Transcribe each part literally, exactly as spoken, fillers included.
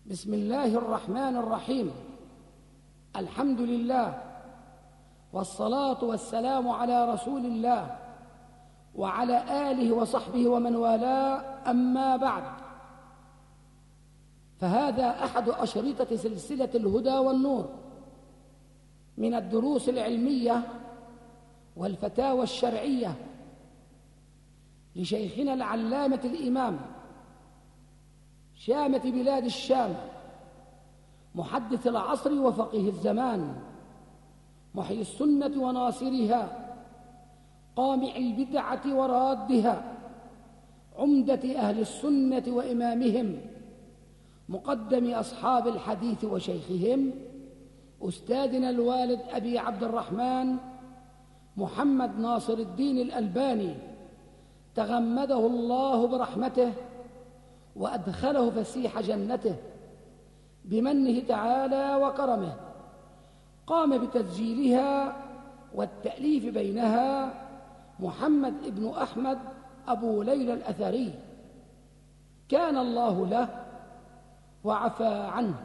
بسم الله الرحمن الرحيم. الحمد لله، والصلاة والسلام على رسول الله وعلى آله وصحبه ومن والاه، أما بعد، فهذا أحد أشرطة سلسلة الهدى والنور من الدروس العلمية والفتاوى الشرعية لشيخنا العلامة الإمام شامة بلاد الشام، محدث العصر وفقيه الزمان، محيي السنة وناصرها، قامع البدعة ورادها، عمدة أهل السنة وإمامهم، مقدم أصحاب الحديث وشيخهم، أستاذنا الوالد أبي عبد الرحمن محمد ناصر الدين الألباني، تغمده الله برحمته وأدخله فسيح جنته بمنه تعالى وكرمه. قام بتسجيلها والتأليف بينها محمد ابن أحمد أبو ليلى الأثري، كان الله له وعفى عنه.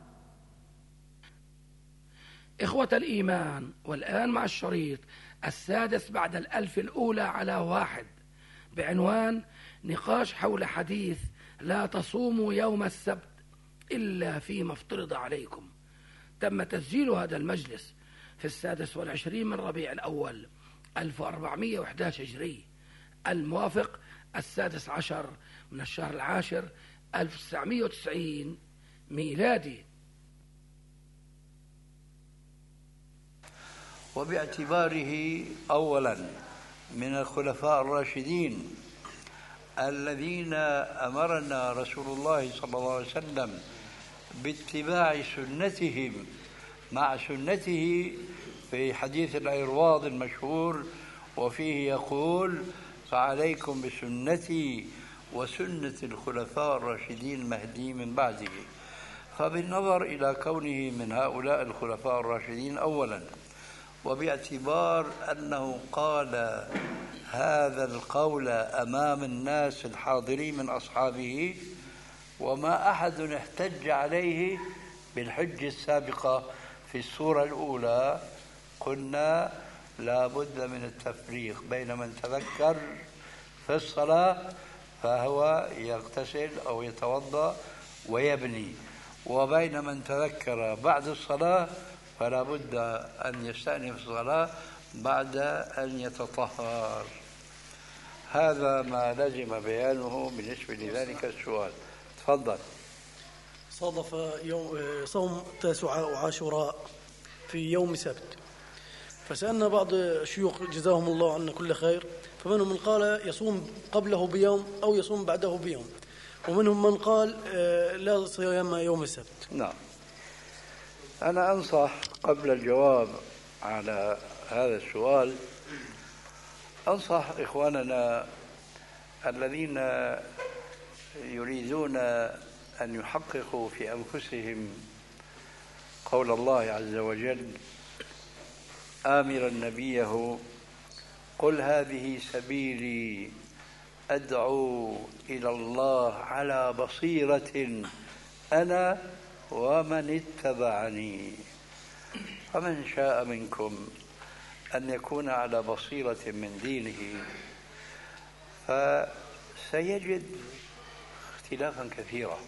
إخوة الإيمان، والآن مع الشريط السادس بعد الألف الأولى على واحد، بعنوان نقاش حول حديث لا تصوموا يوم السبت إلا فيما افترض عليكم. تم تسجيل هذا المجلس في السادس والعشرين من ربيع الأول ألف وأربعمائة وأحد عشر هجري، الموافق السادس عشر من الشهر العاشر ألف وتسعمائة وتسعين ميلادي. وباعتباره أولا من الخلفاء الراشدين الذين أمرنا رسول الله صلى الله عليه وسلم باتباع سنتهم مع سنته في حديث العرواض المشهور، وفيه يقول: فعليكم بسنتي وسنة الخلفاء الراشدين المهديين من بعده. فبالنظر إلى كونه من هؤلاء الخلفاء الراشدين أولا، وباعتبار أنه قال هذا القول أمام الناس الحاضرين من أصحابه، وما أحد احتج عليه بالحجة السابقة في السورة الأولى، قلنا لا بد من التفريق بين من تذكر في الصلاة فهو يغتسل أو يتوضأ ويبني، وبين من تذكر بعد الصلاة فلا بد أن يستأنف الصلاة بعد أن يتطهر. هذا ما لزم بيانه بالنسبة لذلك السؤال. تفضل. صادف يوم صوم تاسع وعاشوراء في يوم سبت، فسألنا بعض الشيوخ جزاهم الله عنا كل خير، فمنهم من قال يصوم قبله بيوم أو يصوم بعده بيوم، ومنهم من قال لا صيام يوم السبت. نعم، أنا أنصح قبل الجواب على هذا السؤال، أنصح إخواننا الذين يريدون أن يحققوا في أنفسهم قول الله عز وجل آمرا نبيه: قل هذه سبيلي أدعو إلى الله على بصيرة أنا ومن اتبعني. فمن شاء منكم أن يكون على بصيرة من دينه فسيجد اختلافا كثيرا،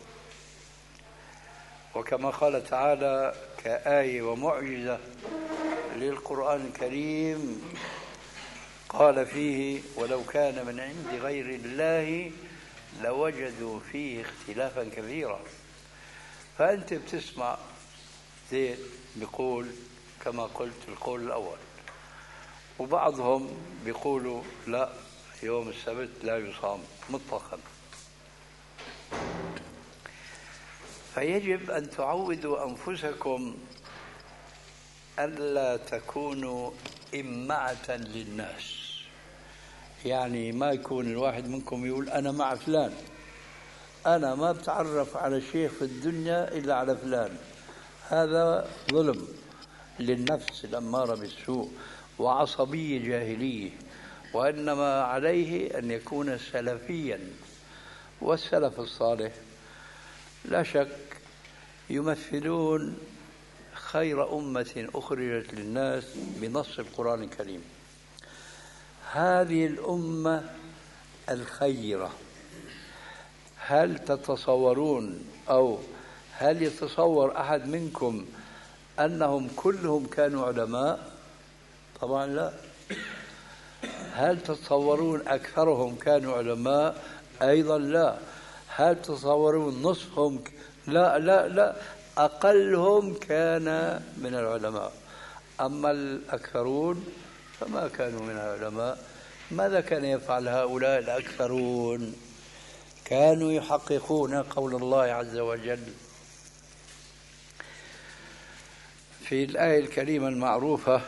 وكما قال تعالى كآية ومعجزة للقرآن الكريم قال فيه: ولو كان من عند غير الله لوجدوا فيه اختلافا كثيرا. فأنت بتسمع زيد بيقول كما قلت القول الأول، وبعضهم بيقولوا لا، يوم السبت لا يصام مطلقا. فيجب أن تعودوا أنفسكم ألا تكونوا إمعة للناس، يعني ما يكون الواحد منكم يقول أنا مع فلان، أنا ما بتعرف على شيخ في الدنيا إلا على فلان. هذا ظلم للنفس الأمارة بالسوء وعصبية جاهلية، وإنما عليه أن يكون سلفيا. والسلف الصالح لا شك يمثلون خير أمة أخرجت للناس بنص القرآن الكريم. هذه الأمة الخيرة، هل تتصورون أو هل يتصور أحد منكم أنهم كلهم كانوا علماء؟ طبعا لا. هل تتصورون أكثرهم كانوا علماء؟ أيضا لا. هل تتصورون نصفهم؟ لا لا لا، أقلهم كان من العلماء. أما الأكثرون فما كانوا من العلماء. ماذا كان يفعل هؤلاء الأكثرون؟ كانوا يحققون قول الله عز وجل في الآية الكريمة المعروفة.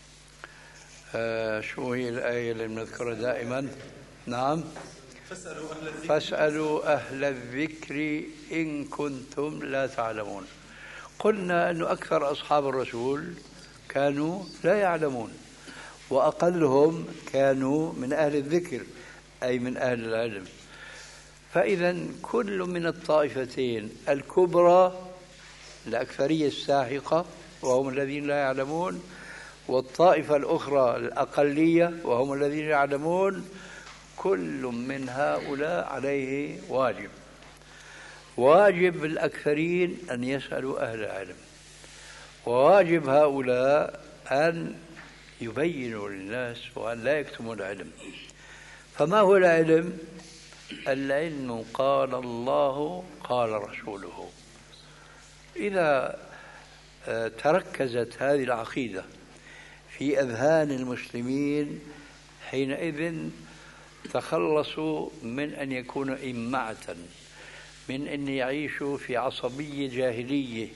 آه شو هي الآية اللي بنذكرها دائما؟ نعم، فاسألوا أهل الذكر, فاسألوا أهل الذكر إن كنتم لا تعلمون. قلنا أن أكثر أصحاب الرسول كانوا لا يعلمون، وأقلهم كانوا من أهل الذكر أي من أهل العلم. فإذا كل من الطائفتين الكبرى، الأكثرية الساحقة وهم الذين لا يعلمون، والطائفة الأخرى الأقلية وهم الذين يعلمون، كل من هؤلاء عليه واجب. واجب الأكثرين أن يسألوا أهل العلم، وواجب هؤلاء أن يبينوا للناس وأن لا يكتموا العلم. فما هو العلم؟ العلم قال الله قال رسوله. إذا تركزت هذه العقيدة في أذهان المسلمين حينئذ تخلصوا من أن يكونوا إمعة، من أن يعيشوا في عصبية جاهلية،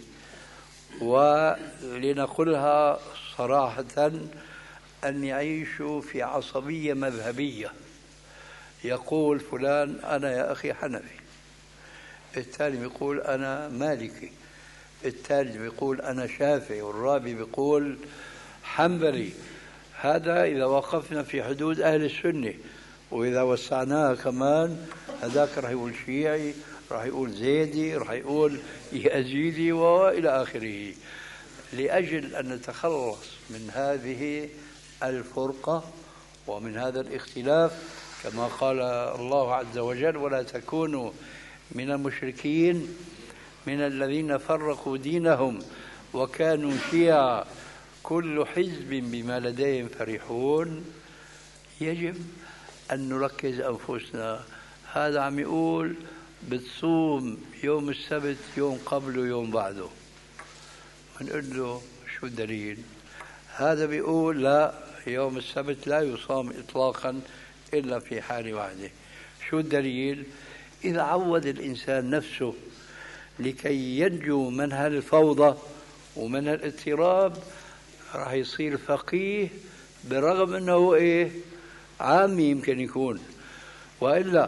ولنقولها صراحة أن يعيشوا في عصبية مذهبية. يقول فلان أنا يا أخي حنفي، الثاني بيقول أنا مالكي، الثالث بيقول أنا شافعي، والرابع بيقول حنبلي. هذا إذا وقفنا في حدود أهل السنة، وإذا وسعناها كمان هذاك راح يقول شيعي، راح يقول زيدي، راح يقول يزيدي وإلى آخره. لأجل أن نتخلص من هذه الفرقة ومن هذا الاختلاف، كما قال الله عز وجل ولا تكونوا من المشركين من الذين فرقوا دينهم وكانوا شيعا كل حزب بما لديهم فرحون. يجب أن نركز أنفسنا. هذا عم يقول بتصوم يوم السبت يوم قبله يوم بعده، بنقول له شو الدليل؟ هذا بيقول لا، يوم السبت لا يصام إطلاقا إلا في حال واحدة. شو الدليل؟ إذا عود الإنسان نفسه لكي ينجو من هالفوضى ومن الاضطراب راح يصير فقيه، برغم أنه إيه عامي يمكن يكون. وإلا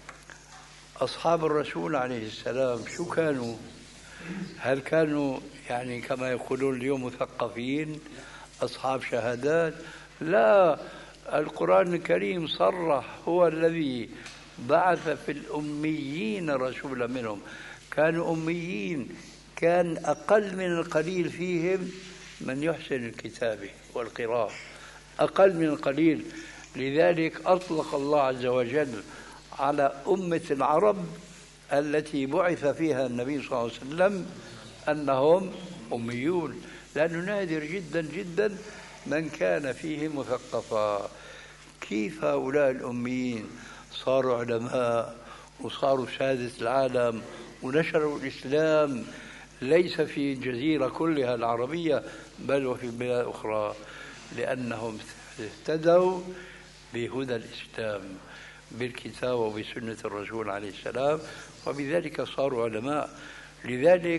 أصحاب الرسول عليه السلام شو كانوا؟ هل كانوا يعني كما يقولون اليوم مثقفين أصحاب شهادات؟ لا، القرآن الكريم صرح هو الذي بعث في الأميين رسولا منهم. كانوا أميين، كان أقل من القليل فيهم من يحسن الكتابة والقراءة، أقل من القليل. لذلك أطلق الله عز وجل على أمة العرب التي بعث فيها النبي صلى الله عليه وسلم أنهم أميون، لأنه نادر جدا جدا من كان فيهم مثقفا. كيف هؤلاء الأميين صاروا علماء وصاروا سادة العالم ونشروا الإسلام ليس في الجزيرة كلها العربية بل وفي بلاد أخرى؟ لأنهم اهتدوا بهدى الإسلام بالكتاب وبسنة الرسول عليه السلام، وبذلك صاروا علماء. لذلك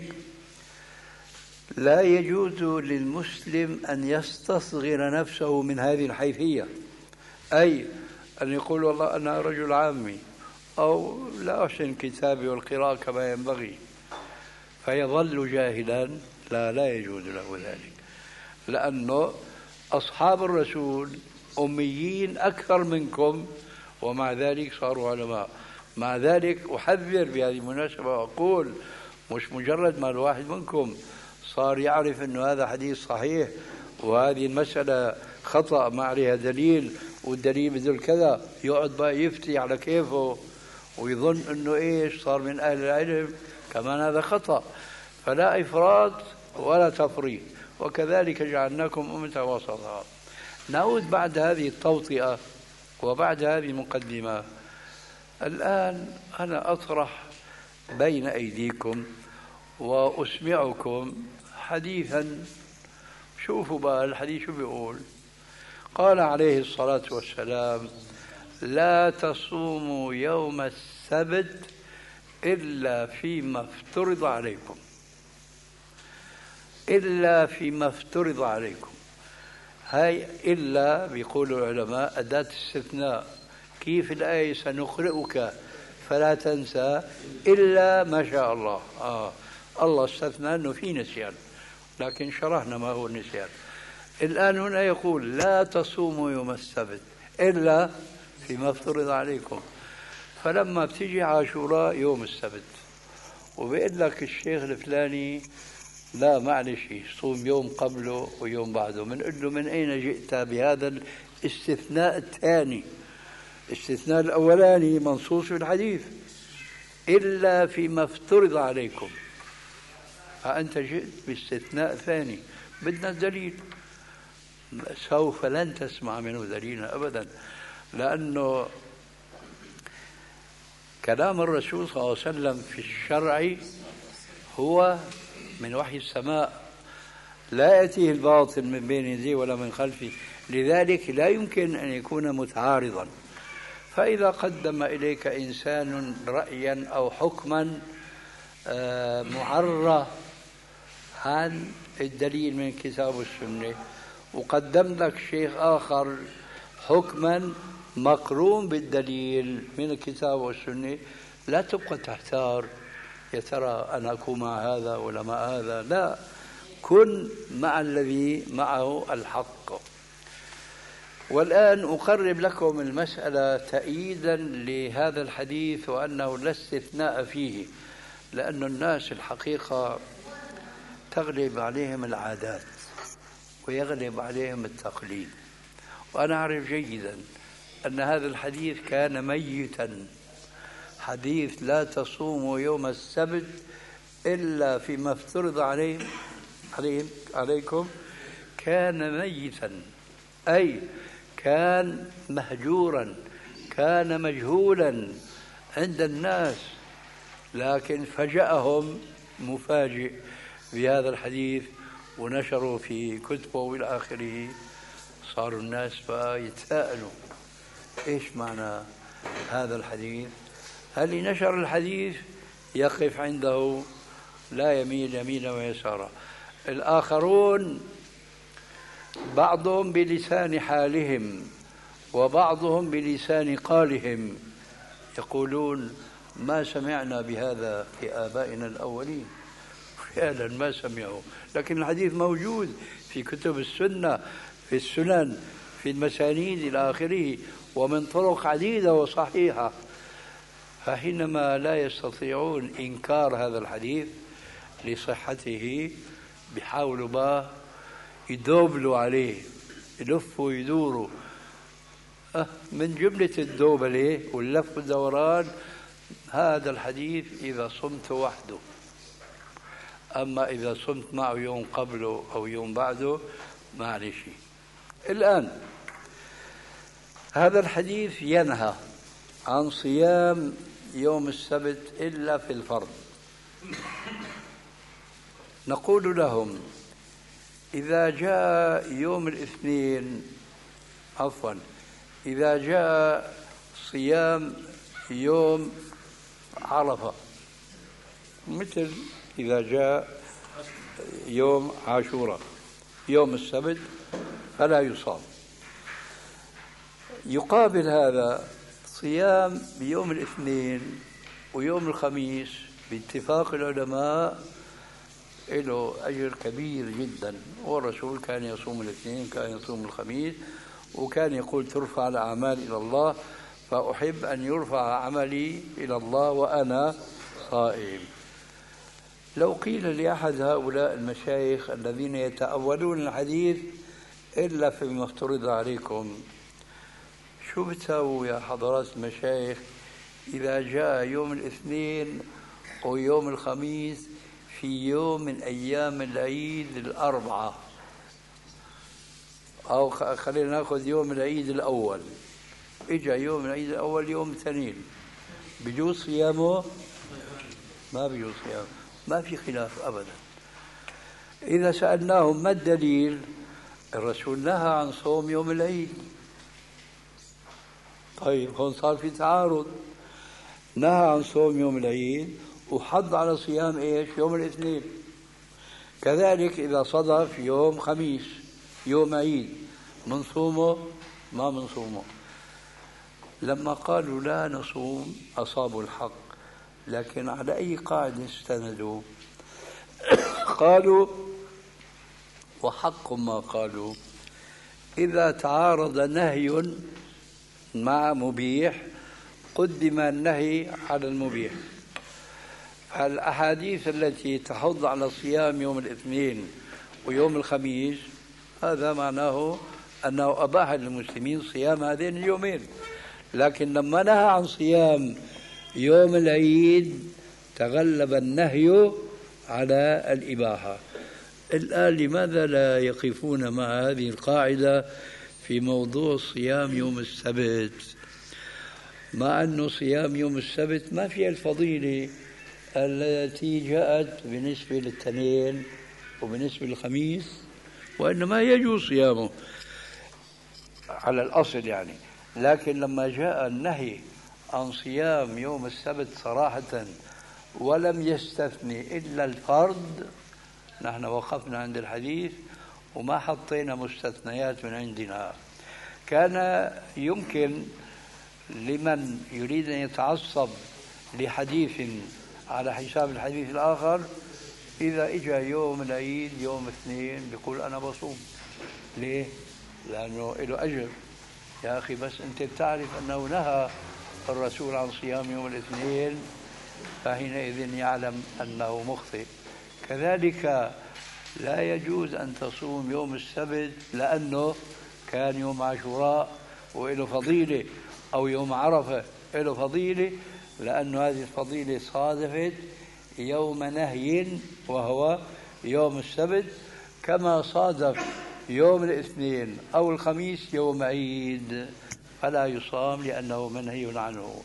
لا يجوز للمسلم أن يستصغر نفسه من هذه الحيثية، أي أن يقول والله أنا رجل عامي أو لا أحسن الكتاب والقراءة كما ينبغي فيظل جاهلا. لا لا يجوز له ذلك، لأنه أصحاب الرسول أميين أكثر منكم ومع ذلك صاروا علماء. مع ذلك أحذر بهذه المناسبة وأقول مش مجرد ما الواحد منكم صار يعرف أنه هذا حديث صحيح وهذه المسألة خطأ ما عليها دليل والدليل بدل كذا يقعد بقى يفتي على كيفه ويظن أنه إيش صار من أهل العلم، كمان هذا خطأ. فلا إفراط ولا تفريط، وكذلك جعلناكم أمة وسطا. نعود بعد هذه التوطئة وبعد هذه المقدمة. الآن أنا أطرح بين أيديكم وأسمعكم حديثا. شوفوا بقى الحديث شو بيقول. قال عليه الصلاة والسلام: لا تصوموا يوم السبت إلا فيما افترض عليكم، إلا فيما افترض عليكم. هاي إلا بيقول العلماء أداة استثناء. كيف الآية سنقرئك فلا تنسى إلا ما شاء الله. آه. الله استثنى أنه في نسيان، لكن شرحنا ما هو النسيان. الآن هنا يقول لا تصوموا يوم السبت إلا فيما افترض عليكم. فلما بتيجي عاشوراء يوم السبت وبيقول لك الشيخ الفلاني لا معلش صوم يوم قبله ويوم بعده، بنقول له من أين جئت بهذا الاستثناء الثاني؟ الاستثناء الأولاني منصوص في الحديث إلا فيما افترض عليكم، فأنت جئت باستثناء ثاني. بدنا الدليل. سوف لن تسمع منه دليلا أبدا، لأنه كلام الرسول صلى الله عليه وسلم في الشرع هو من وحي السماء، لا يأتيه الباطل من بين يديه ولا من خلفه، لذلك لا يمكن أن يكون متعارضا. فإذا قدم إليك إنسان رأيا أو حكما معرّة عن الدليل من الكتاب والسنة، وقدم لك شيخ آخر حكما مقرون بالدليل من الكتاب والسنة، لا تبقى تحتار يا ترى أنا أكون مع هذا ولا مع هذا. لا، كن مع الذي معه الحق. والآن أقرب لكم المسألة تأييدا لهذا الحديث وأنه لا استثناء فيه، لأن الناس الحقيقة تغلب عليهم العادات ويغلب عليهم التقليد. وأنا أعرف جيدا أن هذا الحديث كان ميتا. حديث لا تصوموا يوم السبت إلا فيما افترض عليهم عليهم عليكم كان ميتا، أي كان مهجورا، كان مجهولا عند الناس، لكن فجأهم مفاجئ بهذا الحديث ونشروا في كتبه وإلى آخره. صاروا الناس بقى يتساءلوا إيش معنى هذا الحديث؟ هل نشر الحديث يقف عنده لا يميل يمينا ويسارا. الآخرون بعضهم بلسان حالهم وبعضهم بلسان قالهم يقولون ما سمعنا بهذا في آبائنا الأولين. فعلا ما سمعوا، لكن الحديث موجود في كتب السنة، في السنن، في المسانيد إلى آخره، ومن طرق عديدة وصحيحة. فحينما لا يستطيعون إنكار هذا الحديث لصحته بيحاولوا بقى يدوبلوا عليه، يلفوا يدوروا. أه من جملة الدوبلة واللف والدوران هذا الحديث إذا صمت وحده، أما إذا صمت معه يوم قبله أو يوم بعده ما عليه شيء. الآن هذا الحديث ينهى عن صيام يوم السبت إلا في الفرض. نقول لهم إذا جاء يوم الاثنين عفوا إذا جاء صيام يوم عرفة، مثل إذا جاء يوم عاشوراء يوم السبت فلا يصام. يقابل هذا صيام بيوم الاثنين ويوم الخميس باتفاق العلماء له أجر كبير جدا، والرسول كان يصوم الاثنين كان يصوم الخميس، وكان يقول ترفع الأعمال إلى الله، فأحب أن يرفع عملي إلى الله وأنا صائم. لو قيل لأحد هؤلاء المشايخ الذين يتأولون الحديث إلا فيما افترض عليكم، شو بتساووا يا حضرات المشايخ إذا جاء يوم الاثنين ويوم الخميس في يوم من أيام العيد الأربعة، أو خلينا نأخذ يوم العيد الأول، إجا يوم العيد الأول يوم اثنين، بجوز صيامه؟ ما بجوز صيامه، ما في خلاف أبدا. إذا سألناهم ما الدليل؟ الرسول نهى عن صوم يوم العيد. طيب هون صار في تعارض، نهى عن صوم يوم العيد وحض على صيام ايش؟ يوم الاثنين. كذلك إذا صدف يوم خميس يوم عيد منصومه ما منصومه. لما قالوا لا نصوم أصابوا الحق، لكن على أي قاعدة استندوا؟ قالوا وحق ما قالوا إذا تعارض نهي مع مبيح قدم النهي على المبيح. فالأحاديث التي تحض على صيام يوم الاثنين ويوم الخميس هذا معناه أنه أباح للمسلمين صيام هذين اليومين، لكن لما نهى عن صيام يوم العيد تغلب النهي على الإباحة. الآن لماذا لا يقفون مع هذه القاعدة في موضوع صيام يوم السبت، مع أنه صيام يوم السبت ما فيها الفضيلة التي جاءت بالنسبة للاثنين وبالنسبة للخميس، وإنما يجوز صيامه على الأصل يعني. لكن لما جاء النهي عن صيام يوم السبت صراحة ولم يستثني إلا الفرد، نحن وقفنا عند الحديث وما حطينا مستثنيات من عندنا. كان يمكن لمن يريد أن يتعصب لحديث على حساب الحديث الآخر إذا إجا يوم العيد يوم اثنين بيقول أنا بصوم. ليه؟ لأنه له أجر. يا أخي بس أنت بتعرف أنه نهى الرسول عن صيام يوم الاثنين، فحينئذ يعلم أنه مخطئ. كذلك لا يجوز أن تصوم يوم السبت لأنه كان يوم عاشوراء وله فضيلة، أو يوم عرفة له فضيلة، لأن هذه الفضيلة صادفت يوم نهي وهو يوم السبت، كما صادف يوم الاثنين أو الخميس يوم عيد فلا يصام لأنه منهي عنه.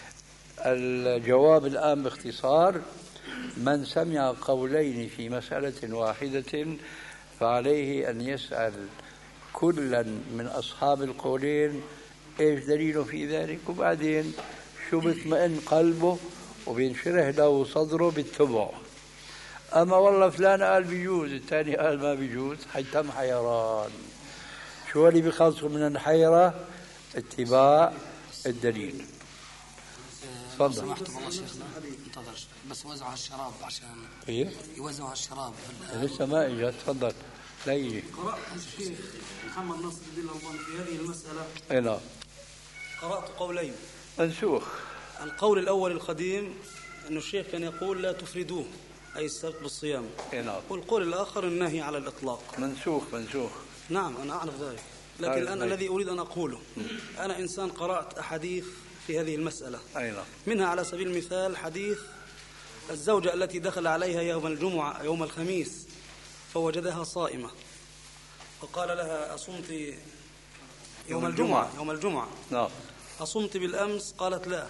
الجواب الآن باختصار: من سمع قولين في مسألة واحدة فعليه أن يسأل كلا من أصحاب القولين إيش دليله في ذلك، وبعدين شو بيطمئن قلبه وبينشرح له صدره بالتبع. أما والله فلان قال بيجوز الثاني قال ما بيجوز، حيتم حيران. شو اللي بيخلصوا من الحيرة؟ اتباع الدليل. تفضل. سمحت والله شيخنا انتظر بس وزعوا الشراب عشان ايه يوزعوا الشراب لسه ما اجى. تفضل. لا يجي. قرأت الشيخ محمد ناصر الدين الألباني في هذه المسألة. اي نعم. قرأت قولين منسوخ. القول الأول القديم أن الشيخ كان يقول لا تفردوه أي السبت بالصيام. اي نعم. والقول الآخر النهي على الإطلاق. منسوخ منسوخ. نعم أنا أعرف ذلك، لكن أنا الذي أريد أن أقوله أنا إنسان قرأت أحاديث في هذه المسألة. أي نعم. منها على سبيل المثال حديث الزوجة التي دخل عليها يوم الجمعة يوم الخميس فوجدها صائمة وقال لها أصمت يوم, يوم الجمعة, الجمعة يوم الجمعة نعم. أصمت بالأمس؟ قالت لا.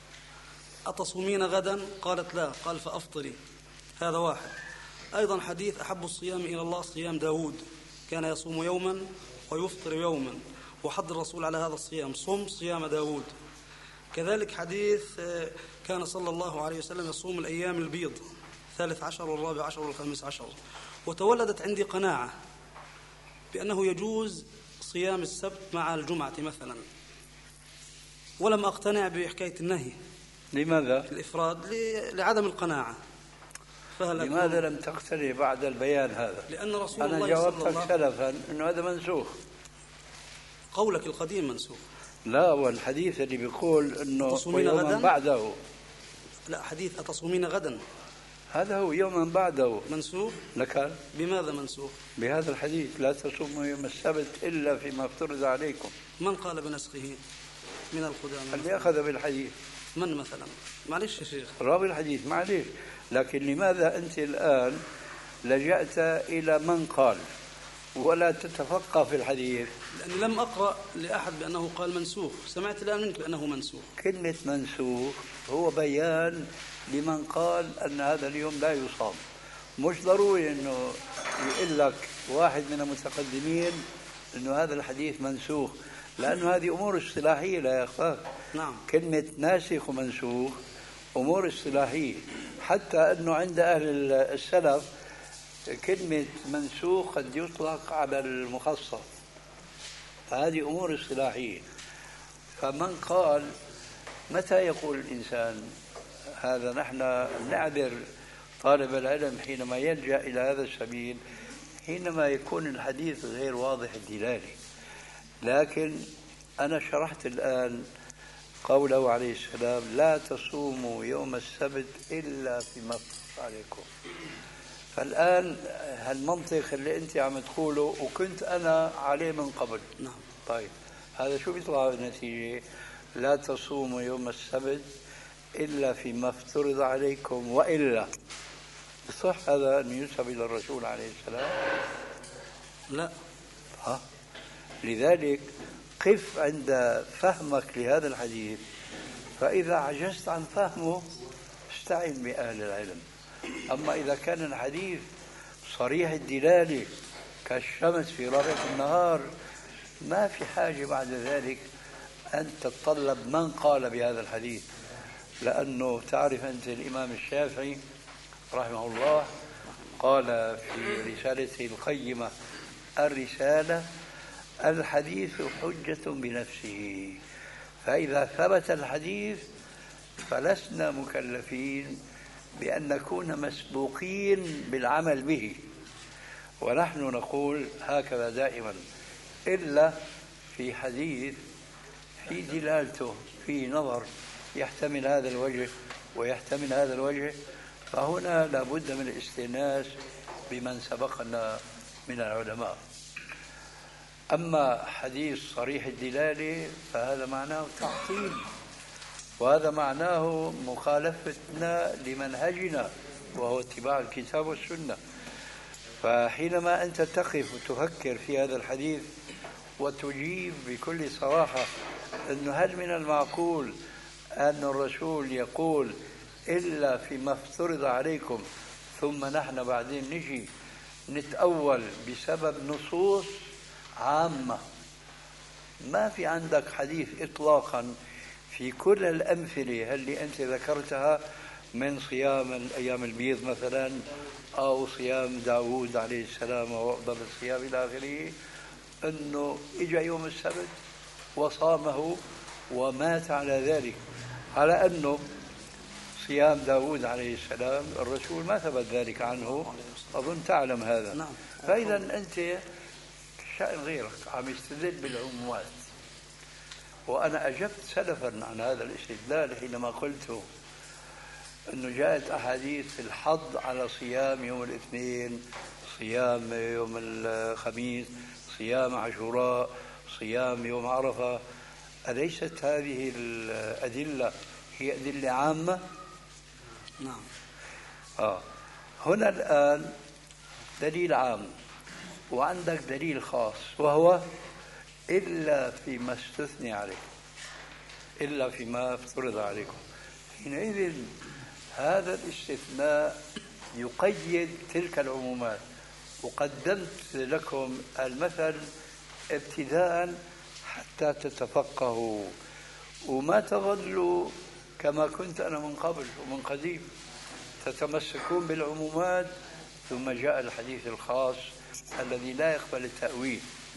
أتصومين غدا؟ قالت لا. قال فأفطري. هذا واحد. أيضا حديث أحب الصيام إلى الله صيام داود، كان يصوم يوما ويفطر يوما، وحض الرسول على هذا الصيام صم صيام داود. كذلك حديث كان صلى الله عليه وسلم يصوم الأيام البيض الثالث عشر والرابع عشر والخامس عشر. وتولدت عندي قناعة بأنه يجوز صيام السبت مع الجمعة مثلا، ولم أقتنع بحكاية النهي. لماذا؟ الإفراد لعدم القناعة. لماذا لم تقتنع بعد البيان هذا؟ لأن رسول أنا الله جاوبتك سلفا أنه هذا منسوخ. قولك القديم منسوخ. لا، والحديث اللي بيقول أنه ويوما بعده. لا، حديث أتصومين غدا. هذا هو يوما بعده منسوخ. لكان بماذا منسوخ؟ بهذا الحديث لا تصوموا يوم السبت إلا فيما افترض عليكم. من قال بنسخه من القدامى؟ اللي أخذ بالحديث. من مثلا؟ معلش يا شيخ، راوي الحديث معلش، لكن لماذا أنت الآن لجأت إلى من قال ولا تتفقه في الحديث؟ لأني لم أقرأ لأحد بأنه قال منسوخ، سمعت الآن منك بأنه منسوخ. كلمة منسوخ هو بيان لمن قال أن هذا اليوم لا يصام. مش ضروري أنه يقول لك واحد من المتقدمين أنه هذا الحديث منسوخ، لأنه هذه أمور اصطلاحية لا يخفاك. نعم. كلمة ناسخ ومنسوخ أمور اصطلاحية، حتى أنه عند أهل السلف كلمة منسوخ قد يطلق على المخصص، فهذه أمور اصطلاحية. فمن قال متى يقول الإنسان هذا؟ نحن نعذر طالب العلم حينما يلجأ إلى هذا السبيل حينما يكون الحديث غير واضح الدلالة. لكن أنا شرحت الآن قوله عليه السلام لا تصوموا يوم السبت إلا فيما افترض عليكم. فالآن هالمنطق اللي أنت عم تقوله وكنت أنا عليه من قبل. نعم. طيب هذا شو بيطلع بالنتيجة؟ لا تصوموا يوم السبت إلا فيما افترض عليكم وإلا. صح هذا أن ينسب إلى الرسول عليه السلام؟ لا. ها؟ لذلك قف عند فهمك لهذا الحديث، فإذا عجزت عن فهمه استعن بأهل العلم. أما إذا كان الحديث صريح الدلالة كالشمس في رابعة النهار ما في حاجة بعد ذلك أن تتطلب من قال بهذا الحديث، لأنه تعرف أنت الإمام الشافعي رحمه الله قال في رسالته القيمة الرسالة الحديث حجة بنفسه، فإذا ثبت الحديث فلسنا مكلفين بأن نكون مسبوقين بالعمل به، ونحن نقول هكذا دائما إلا في حديث في دلالته في نظر يحتمل هذا الوجه ويحتمل هذا الوجه، فهنا لابد من الاستئناس بمن سبقنا من العلماء. أما حديث صريح الدلالة فهذا معناه تعطيل، وهذا معناه مخالفتنا لمنهجنا وهو اتباع الكتاب والسنة. فحينما أنت تقف وتفكر في هذا الحديث وتجيب بكل صراحة أنه هل من المعقول أن الرسول يقول إلا فيما افترض عليكم، ثم نحن بعدين نجي نتأول بسبب نصوص عامة. ما في عندك حديث إطلاقا في كل الأمثلة اللي أنت ذكرتها من صيام الأيام البيض مثلا أو صيام داود عليه السلام وأفضل الصيام إلى آخره، أنه إجا يوم السبت وصامه ومات على ذلك، على أنه صيام داود عليه السلام الرسول ما ثبت ذلك عنه، أظن تعلم هذا. نعم. فإذا أنت شأن غيرك عم يستدل بالعمومات، وأنا أجبت سلفا عن هذا الاستدلال حينما قلت أنه جاءت أحاديث الحض على صيام يوم الاثنين، صيام يوم الخميس، صيام عاشوراء، صيام يوم عرفة. أليست هذه الأدلة هي أدلة عامة؟ نعم. آه. هنا الآن دليل عام وعندك دليل خاص، وهو إلا فيما استثني عليكم، إلا فيما افترض عليكم. حينئذ هذا الاستثناء يقيد تلك العمومات. وقدمت لكم المثل ابتداء حتى تتفقهوا وما تظلوا كما كنت أنا من قبل ومن قديم تتمسكون بالعمومات، ثم جاء الحديث الخاص الذي لا يقبل التأويل.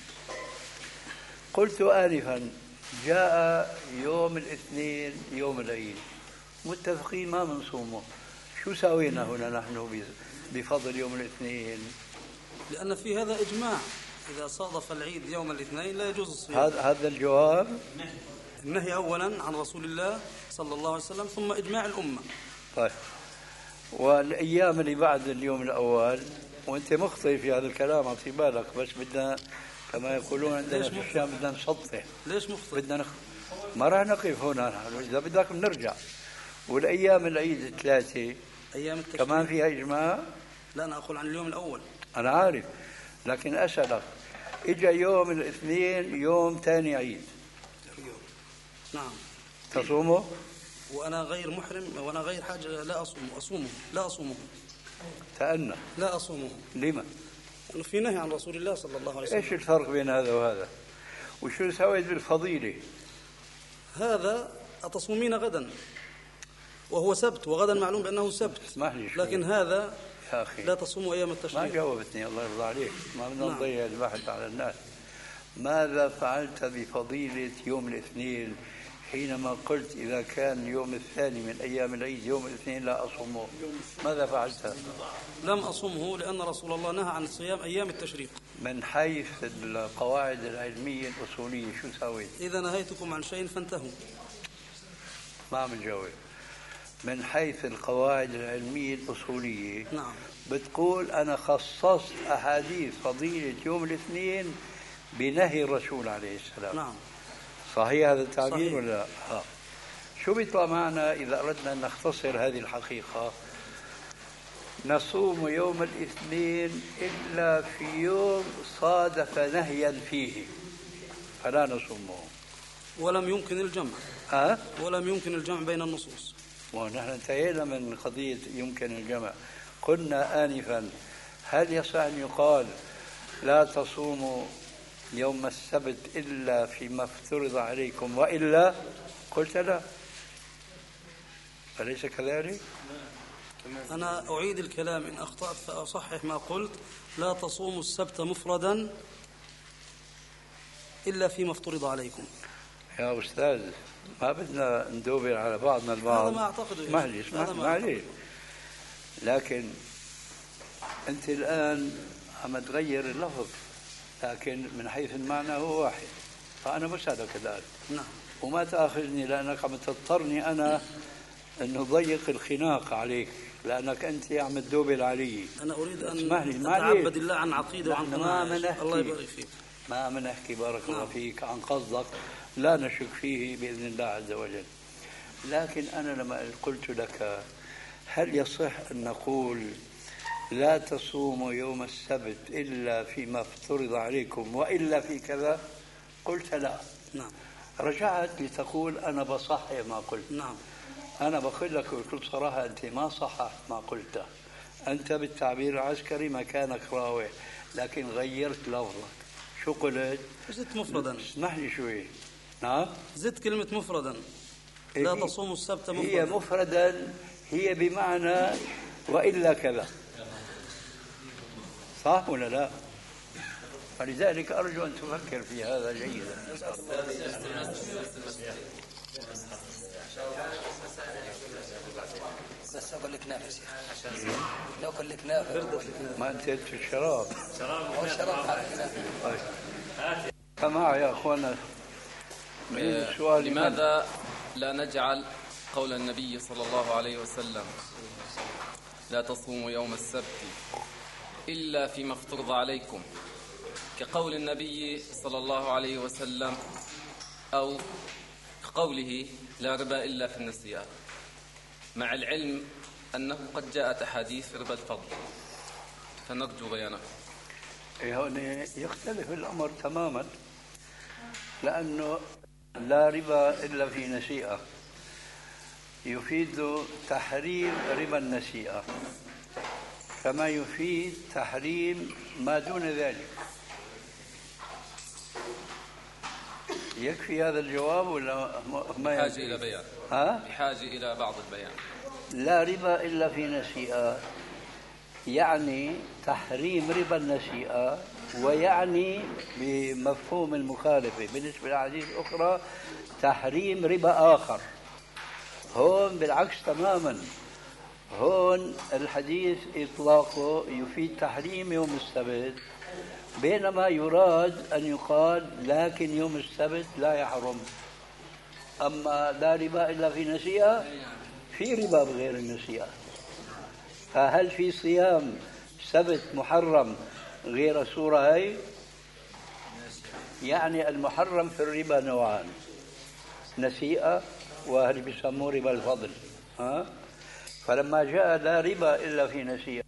قلت آنفا جاء يوم الاثنين يوم العيد، متفقين ما منصومه، شو سوينا هنا نحن بفضل يوم الاثنين؟ لأن في هذا إجماع، إذا صادف العيد يوم الاثنين لا يجوز الصيام. هذا هذا الجواب. النهي أولا عن رسول الله صلى الله عليه وسلم، ثم إجماع الأمة. طيب والأيام اللي بعد اليوم الأول، وأنت مخطئ في هذا الكلام، أعطي بالك، بس بدنا كما يقولون عندنا في الشام بدنا نسطح. ليش مخطئ؟ بدنا نخ... ما راح نقف هنا، إذا بدك بنرجع. والأيام العيد ثلاثة أيام التشريق كمان فيها إجماع. لا، أنا أقول عن اليوم الأول. أنا عارف، لكن أسألك، إجا يوم الاثنين يوم ثاني عيد، نعم، تصومه؟ وأنا غير محرم، وأنا غير حاجة، لا أصوم أصومه لا أصومه تأنى. لا أصومه. لما؟ لأنه في نهي عن رسول الله صلى الله عليه وسلم. إيش الفرق بين هذا وهذا؟ وشو سويت بالفضيلة؟ هذا أتصومين غدا وهو سبت، وغدا معلوم بأنه سبت، لكن هذا يا أخي لا تصوموا أيام التشريق. ما جاوبتني، الله يرضى عليك، ما بدنا نعم. نضيع البحث على الناس. ماذا فعلت بفضيلة يوم الاثنين حينما قلت إذا كان يوم الثاني من أيام العيد يوم الاثنين لا أصومه؟ ماذا فعلت؟ لم أصومه لأن رسول الله نهى عن صيام أيام التشريق. من حيث القواعد العلمية الأصولية شو سويت؟ إذا نهيتكم عن شيء فانتهوا. ما عم نجاوب. من حيث القواعد العلمية الأصولية، نعم، بتقول أنا خصصت أحاديث فضيلة يوم الاثنين بنهي الرسول عليه السلام. نعم، صحيح هذا التعبير صحيح. ولا لا؟ آه. شو بيطلع معنا إذا أردنا أن نختصر هذه الحقيقة؟ نصوم يوم الاثنين إلا في يوم صادف نهيا فيه فلا نصومه. ولم يمكن الجمع. أه؟ ولم يمكن الجمع بين النصوص. ونحن انتهينا من قضية يمكن الجمع. قلنا آنفا هل يصح أن يقال لا تصوموا يوم السبت إلا فيما افترض عليكم وإلا؟ قلت لا، أليس كذلك؟ أنا أعيد الكلام إن أخطأت فأصحح ما قلت. لا تصوموا السبت مفردا إلا فيما افترض عليكم. يا أستاذ ما بدنا ندوبر على بعضنا البعض. هذا ما أعتقد. معلش معلش، لكن أنت الآن عم تغير اللفظ، لكن من حيث المعنى هو واحد. فأنا بسألك الآن. نعم. وما تأخذني لأنك عم تضطرني أنا أن أضيق الخناق عليك، لأنك أنت عم تدوبل علي. أنا أريد أن أتعبد الله عن عقيدة وعن قناعة. الله يبارك فيك. ما عم نحكي بارك نعم. الله فيك عن قصدك لا نشك فيه بإذن الله عز وجل، لكن أنا لما قلت لك هل يصح أن نقول لا تصوموا يوم السبت إلا فيما افترض عليكم وإلا في كذا؟ قلت لا. نعم. رجعت لتقول أنا بصحح ما قلت. نعم. أنا بقول لك بكل صراحة أنت ما صححت ما قلته. أنت بالتعبير العسكري مكانك راوح، لكن غيرت لفظك. شو قلت؟ زدت مفردا. اسمح لي شوي. نعم، زدت كلمة مفردا. لا تصوموا السبت مفردا. هي مفردا، هي بمعنى وإلا كذا، صح ولا لا؟ فلذلك أرجو أن تفكر في هذا جيدا. بس أقول لك نافس يا أخي، لو أقول لك نافس ما انتهيت في الشراب. هو الشراب طيب سماع يا أخوانا. لماذا لا نجعل قول النبي صلى الله عليه وسلم لا تصوموا يوم السبت إلا فيما افترض عليكم كقول النبي صلى الله عليه وسلم، أو كقوله لا ربا إلا في النسيان، مع العلم أنه قد جاءت أحاديث ربا الفضل، فنرجو بيانه. هنا يختلف الأمر تماما، لأنه لا ربا إلا في نسيئة يفيد تحريم ربا النسيئة كما يفيد تحريم ما دون ذلك. يكفي هذا الجواب ولا ما بحاجة إلى بيان؟ ها؟ بحاجة إلى بعض البيان. لا ربا إلا في نسيئة يعني تحريم ربا النسيئة، ويعني بمفهوم المخالفة بالنسبة للأحاديث الأخرى تحريم ربا آخر. هون بالعكس تماما، هون الحديث إطلاقه يفيد تحريم يوم السبت، بينما يراد أن يقال لكن يوم السبت لا يحرم. أما لا ربا إلا في نسيئة، في ربا بغير النسيئة. فهل في صيام سبت محرم غير السورة هاي؟ يعني المحرم في الربا نوعان، نسيئة وهل بيسموه ربا الفضل. ها؟ فلما جاء لا ربا إلا في نسيئة،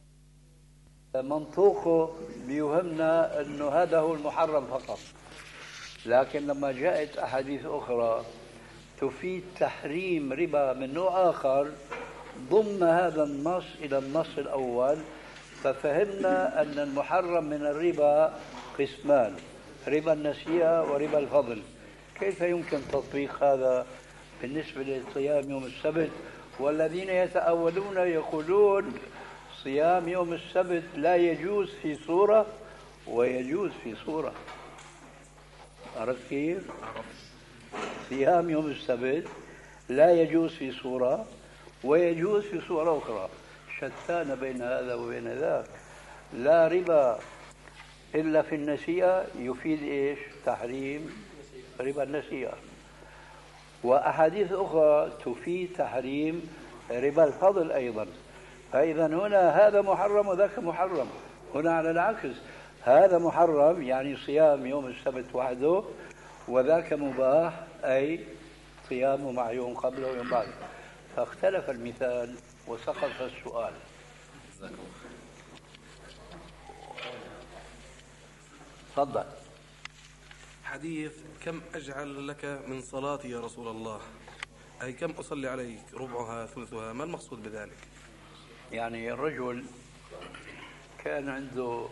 منطوقه بيوهمنا أنه هذا هو المحرم فقط. لكن لما جاءت أحاديث أخرى تفيد تحريم ربا من نوع آخر ضم هذا النص إلى النص الأول، ففهمنا أن المحرم من الربا قسمان، ربا النسيئة وربا الفضل. كيف يمكن تطبيق هذا بالنسبة لصيام يوم السبت؟ والذين يتأولون يقولون صيام يوم السبت لا يجوز في صورة ويجوز في صورة. عرفت كيف؟ صيام يوم السبت لا يجوز في صورة ويجوز في صورة أخرى، شتان بين هذا وبين ذاك. لا ربا إلا في النسيئة يفيد إيش؟ تحريم ربا النسيئة. وأحاديث أخرى تفيد تحريم ربا الفضل أيضا. فإذا هنا هذا محرم وذاك محرم. هنا على العكس، هذا محرم يعني صيام يوم السبت وحده، وذاك مباح أي صيامه مع يوم قبله ويوم بعده. فاختلف المثال وسقط السؤال. تفضل. حديث كم أجعل لك من صلاتي يا رسول الله، أي كم أصلي عليك، ربعها ثلثها، ما المقصود بذلك؟ يعني الرجل كان عنده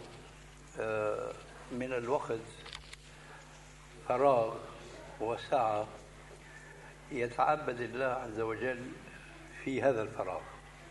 من الوقت فراغ وسعة يتعبد الله عز وجل في هذا الفراغ،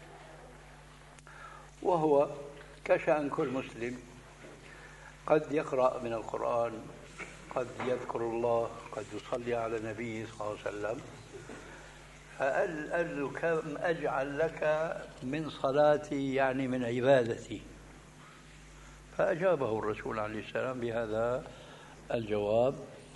وهو كشأن كل مسلم قد يقرأ من القرآن، قد يذكر الله، قد يصلي على النبي صلى الله عليه وسلم. فقال له كم أجعل لك من صلاتي يعني من عبادتي؟ فأجابه الرسول عليه السلام بهذا الجواب،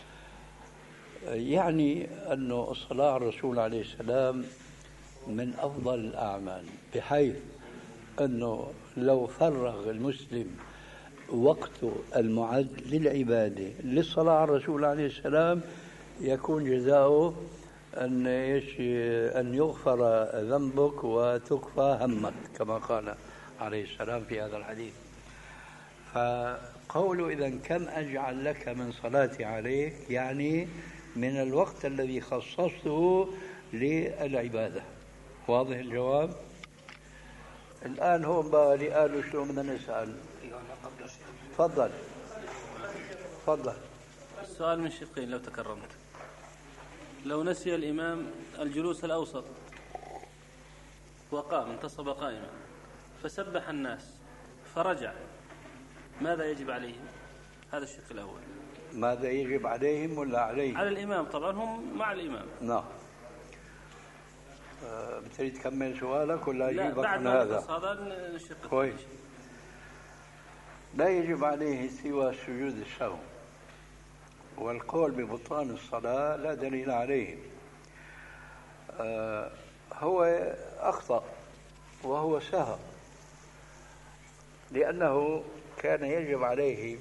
يعني أنه الصلاة على الرسول عليه السلام من أفضل الأعمال، بحيث أنه لو فرغ المسلم وقته المعد للعبادة للصلاة على الرسول عليه السلام يكون جزاؤه أن أن يغفر ذنبك وتكفى همك كما قال عليه السلام في هذا الحديث. فقوله إذن كم أجعل لك من صلاتي عليك يعني من الوقت الذي خصصته للعبادة. واضح الجواب؟ الآن هو بالي قالوا شو بدنا نسأل. تفضل تفضل. السؤال من شقين لو تكرمت. لو نسي الإمام الجلوس الأوسط وقام انتصب قائما فسبح الناس فرجع، ماذا يجب عليهم؟ هذا الشق الأول. ماذا يجب عليهم ولا عليهم؟ على الإمام طبعا، هم مع الإمام. نعم. أه بتريد تكمل سؤالك ولا يجيبك عن هذا؟ هذا الشق كويس. لا يجب عليه سوى سجود السهو، والقول ببطلان الصلاة لا دليل عليه. أه هو أخطأ وهو سهى، لأنه كان يجب عليه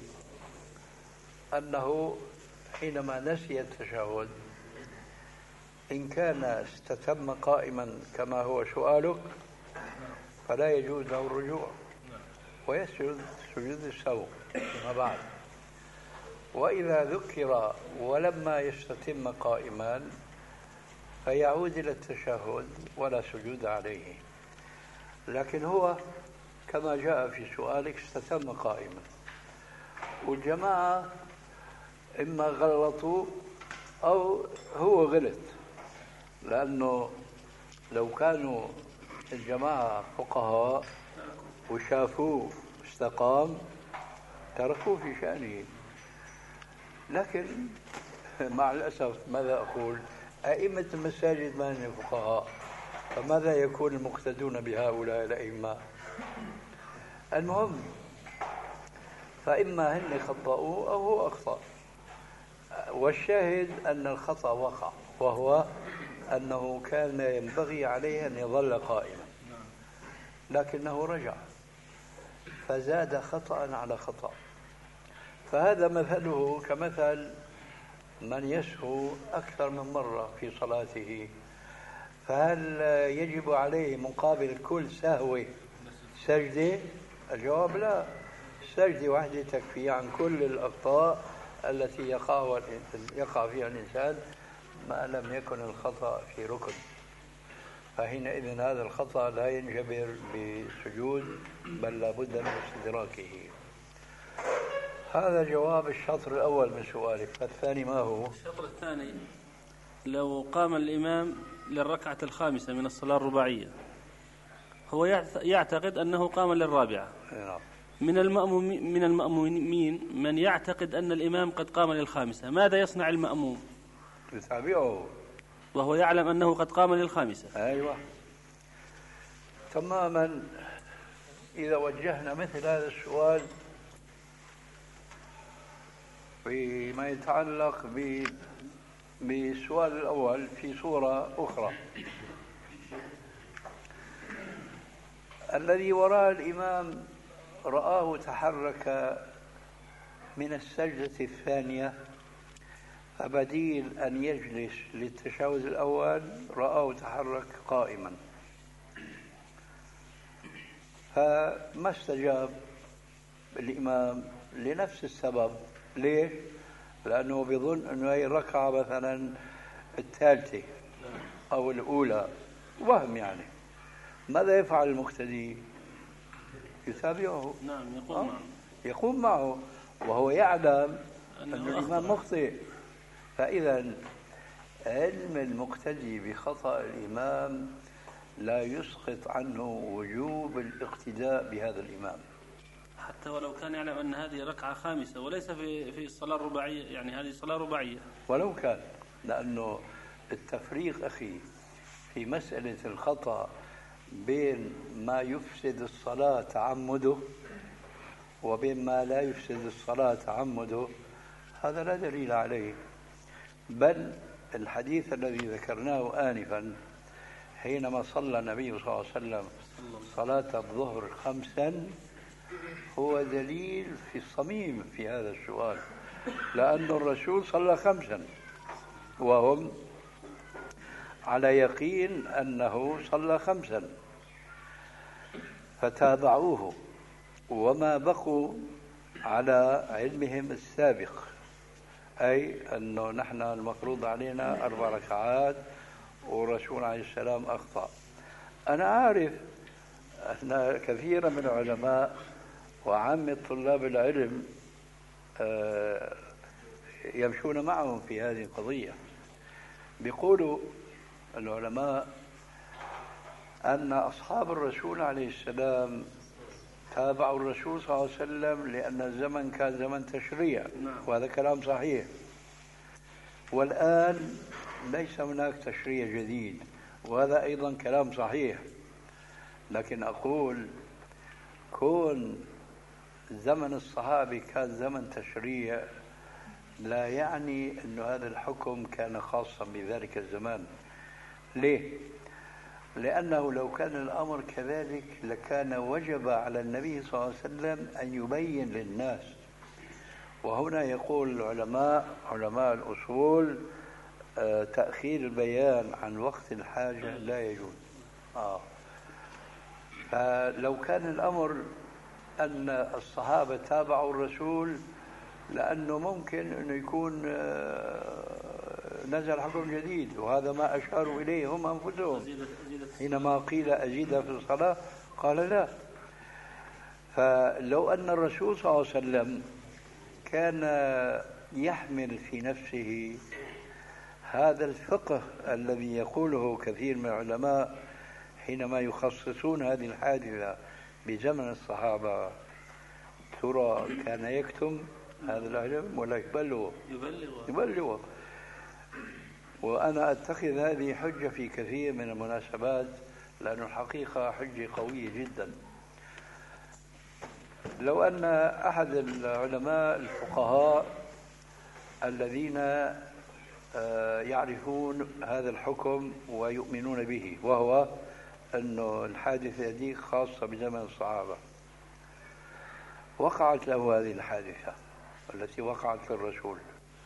أنه حينما نسي التشهد إن كان استتم قائما كما هو سؤالك فلا يجوز له الرجوع ويسجد سجود السهو فيما بعد. وإذا ذكر ولما يستتم قائما فيعود إلى التشهد ولا سجود عليه. لكن هو كما جاء في سؤالك استتم قائما، والجماعة إما غلطوا أو هو غلط، لأنه لو كانوا الجماعة فقهاء وشافوه استقام تركوه في شأنه. لكن مع الأسف ماذا أقول، أئمة المساجد ما هم فقهاء، فماذا يكون المقتدون بهؤلاء الأئمة؟ المهم، فإما هن خطأوا أو هو أخطأ، والشاهد أن الخطأ وقع، وهو أنه كان ينبغي عليه أن يظل قائما. لكنه رجع فزاد خطأ على خطأ. فهذا مثله كمثل من يسهو أكثر من مرة في صلاته، فهل يجب عليه مقابل كل سهوة سجدة؟ الجواب لا، سجدة واحدة تكفي عن كل الأخطاء التي يقع يقع فيها الإنسان ما لم يكن الخطأ في ركن. فحينئذ هذا الخطأ لا ينجبر بسجود بل لابد من استدراكه. هذا جواب الشطر الأول من سؤالك. فالثاني ما هو؟ الشطر الثاني: لو قام الإمام للركعة الخامسة من الصلاة الرباعية، هو يعتقد أنه قام للرابعة. من المأمومين من المأمومين من يعتقد أن الإمام قد قام للخامسة، ماذا يصنع المأموم؟ يتابعه وهو يعلم أنه قد قام للخامسة. أيوة تماما. إذا وجهنا مثل هذا السؤال فيما يتعلق بالسؤال الأول في صورة أخرى، الذي وراء الإمام رآه تحرك من السجدة الثانية، فبديل أن يجلس للتشهد الأول رآه تحرك قائما، فما استجاب الإمام لنفس السبب. ليش؟ لأنه بيظن أنه هي الركعة مثلا الثالثة أو الأولى، وهم يعني. ماذا يفعل المقتدي؟ يتابعه. نعم، يقوم معه. يقوم معه وهو يعلم أن الإمام مخطئ. فإذا علم المقتدي بخطأ الإمام لا يسقط عنه وجوب الاقتداء بهذا الإمام، حتى ولو كان يعلم أن هذه ركعة خامسة وليس في في الصلاة الرباعية، يعني هذه صلاة رباعية ولو كان. لأنه التفريق أخي في مسألة الخطأ بين ما يفسد الصلاة تعمده وبين ما لا يفسد الصلاة تعمده هذا لا دليل عليه. بل الحديث الذي ذكرناه آنفا حينما صلى النبي صلى الله عليه وسلم صلاة الظهر خمسا هو دليل في الصميم في هذا السؤال، لأن الرسول صلى خمسا وهم على يقين أنه صلى خمسا فتابعوه، وما بقوا على علمهم السابق، أي أنه نحن المفروض علينا أربع ركعات والرسول عليه السلام أخطأ. أنا عارف أن كثيرا من العلماء وعامة طلاب العلم يمشون معهم في هذه القضية. بيقولوا العلماء أن أصحاب الرسول عليه السلام تابعوا الرسول صلى الله عليه وسلم لأن الزمن كان زمن تشريع، وهذا كلام صحيح. والآن ليس هناك تشريع جديد، وهذا أيضا كلام صحيح. لكن أقول كون زمن الصحابة كان زمن تشريع لا يعني أن هذا الحكم كان خاصا بذلك الزمان. ليه؟ لأنه لو كان الأمر كذلك لكان وجب على النبي صلى الله عليه وسلم أن يبين للناس. وهنا يقول العلماء علماء الأصول آه تأخير البيان عن وقت الحاجة لا يجوز. آه. فلو كان الأمر أن الصحابة تابعوا الرسول لأنه ممكن أنه يكون آه نزل حكم جديد، وهذا ما أشاروا إليه هم أنفسهم حينما قيل أزيد في الصلاة قال لا. فلو أن الرسول صلى الله عليه وسلم كان يحمل في نفسه هذا الفقه الذي يقوله كثير من العلماء حينما يخصصون هذه الحادثة بزمن الصحابة، ترى كان يكتم هذا العلم ولا يبلغه؟ يبلغه يبلغه. وأنا أتخذ هذه حجة في كثير من المناسبات، لأن الحقيقة حجة قوية جدا. لو أن أحد العلماء الفقهاء الذين يعرفون هذا الحكم ويؤمنون به، وهو أنه الحادثة دي خاصة بزمن الصحابة. وقعت له هذه الحادثة التي وقعت للرسول،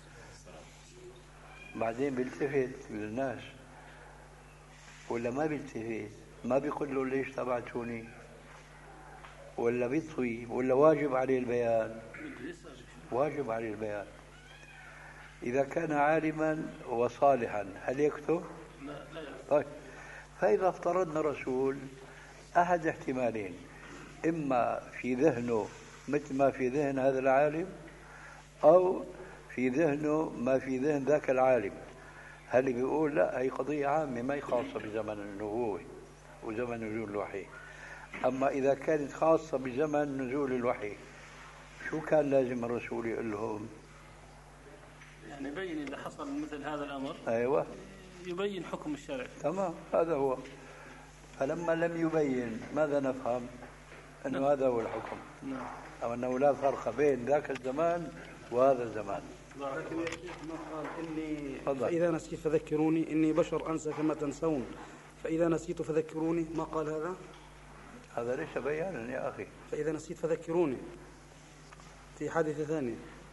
بعدين بيلتفت للناس ولا ما بيلتفت؟ ما بيقول له ليش تبعتوني، ولا بيطوي، ولا واجب عليه البيان؟ واجب عليه البيان. إذا كان عالما وصالحا هل يكتب؟ طيب، فإذا افترضنا رسول أحد احتمالين: إما في ذهنه مثل ما في ذهن هذا العالم، أو في ذهنه ما في ذهن ذاك العالم. هل بيقول لا هي قضية عامة ما هي خاصة بزمن النبوة وزمن نزول الوحي؟ أما إذا كانت خاصة بزمن نزول الوحي شو كان لازم الرسول يقول لهم؟ يعني يبين إذا حصل مثل هذا الأمر. أيوة، يبين حكم الشرع. تمام، هذا هو. فلما لم يبين ماذا نفهم؟ أنه نعم. هذا هو الحكم. نعم. أو أنه لا فرق بين ذاك الزمان وهذا الزمان. لكن يا شيخ ما قال إني فضل. فإذا نسيت فذكروني إني بشر أنسى كما تنسون، فإذا نسيت فذكروني، ما قال هذا؟ هذا ليس بيانا يا أخي. فإذا نسيت فذكروني في حادثة ثانية.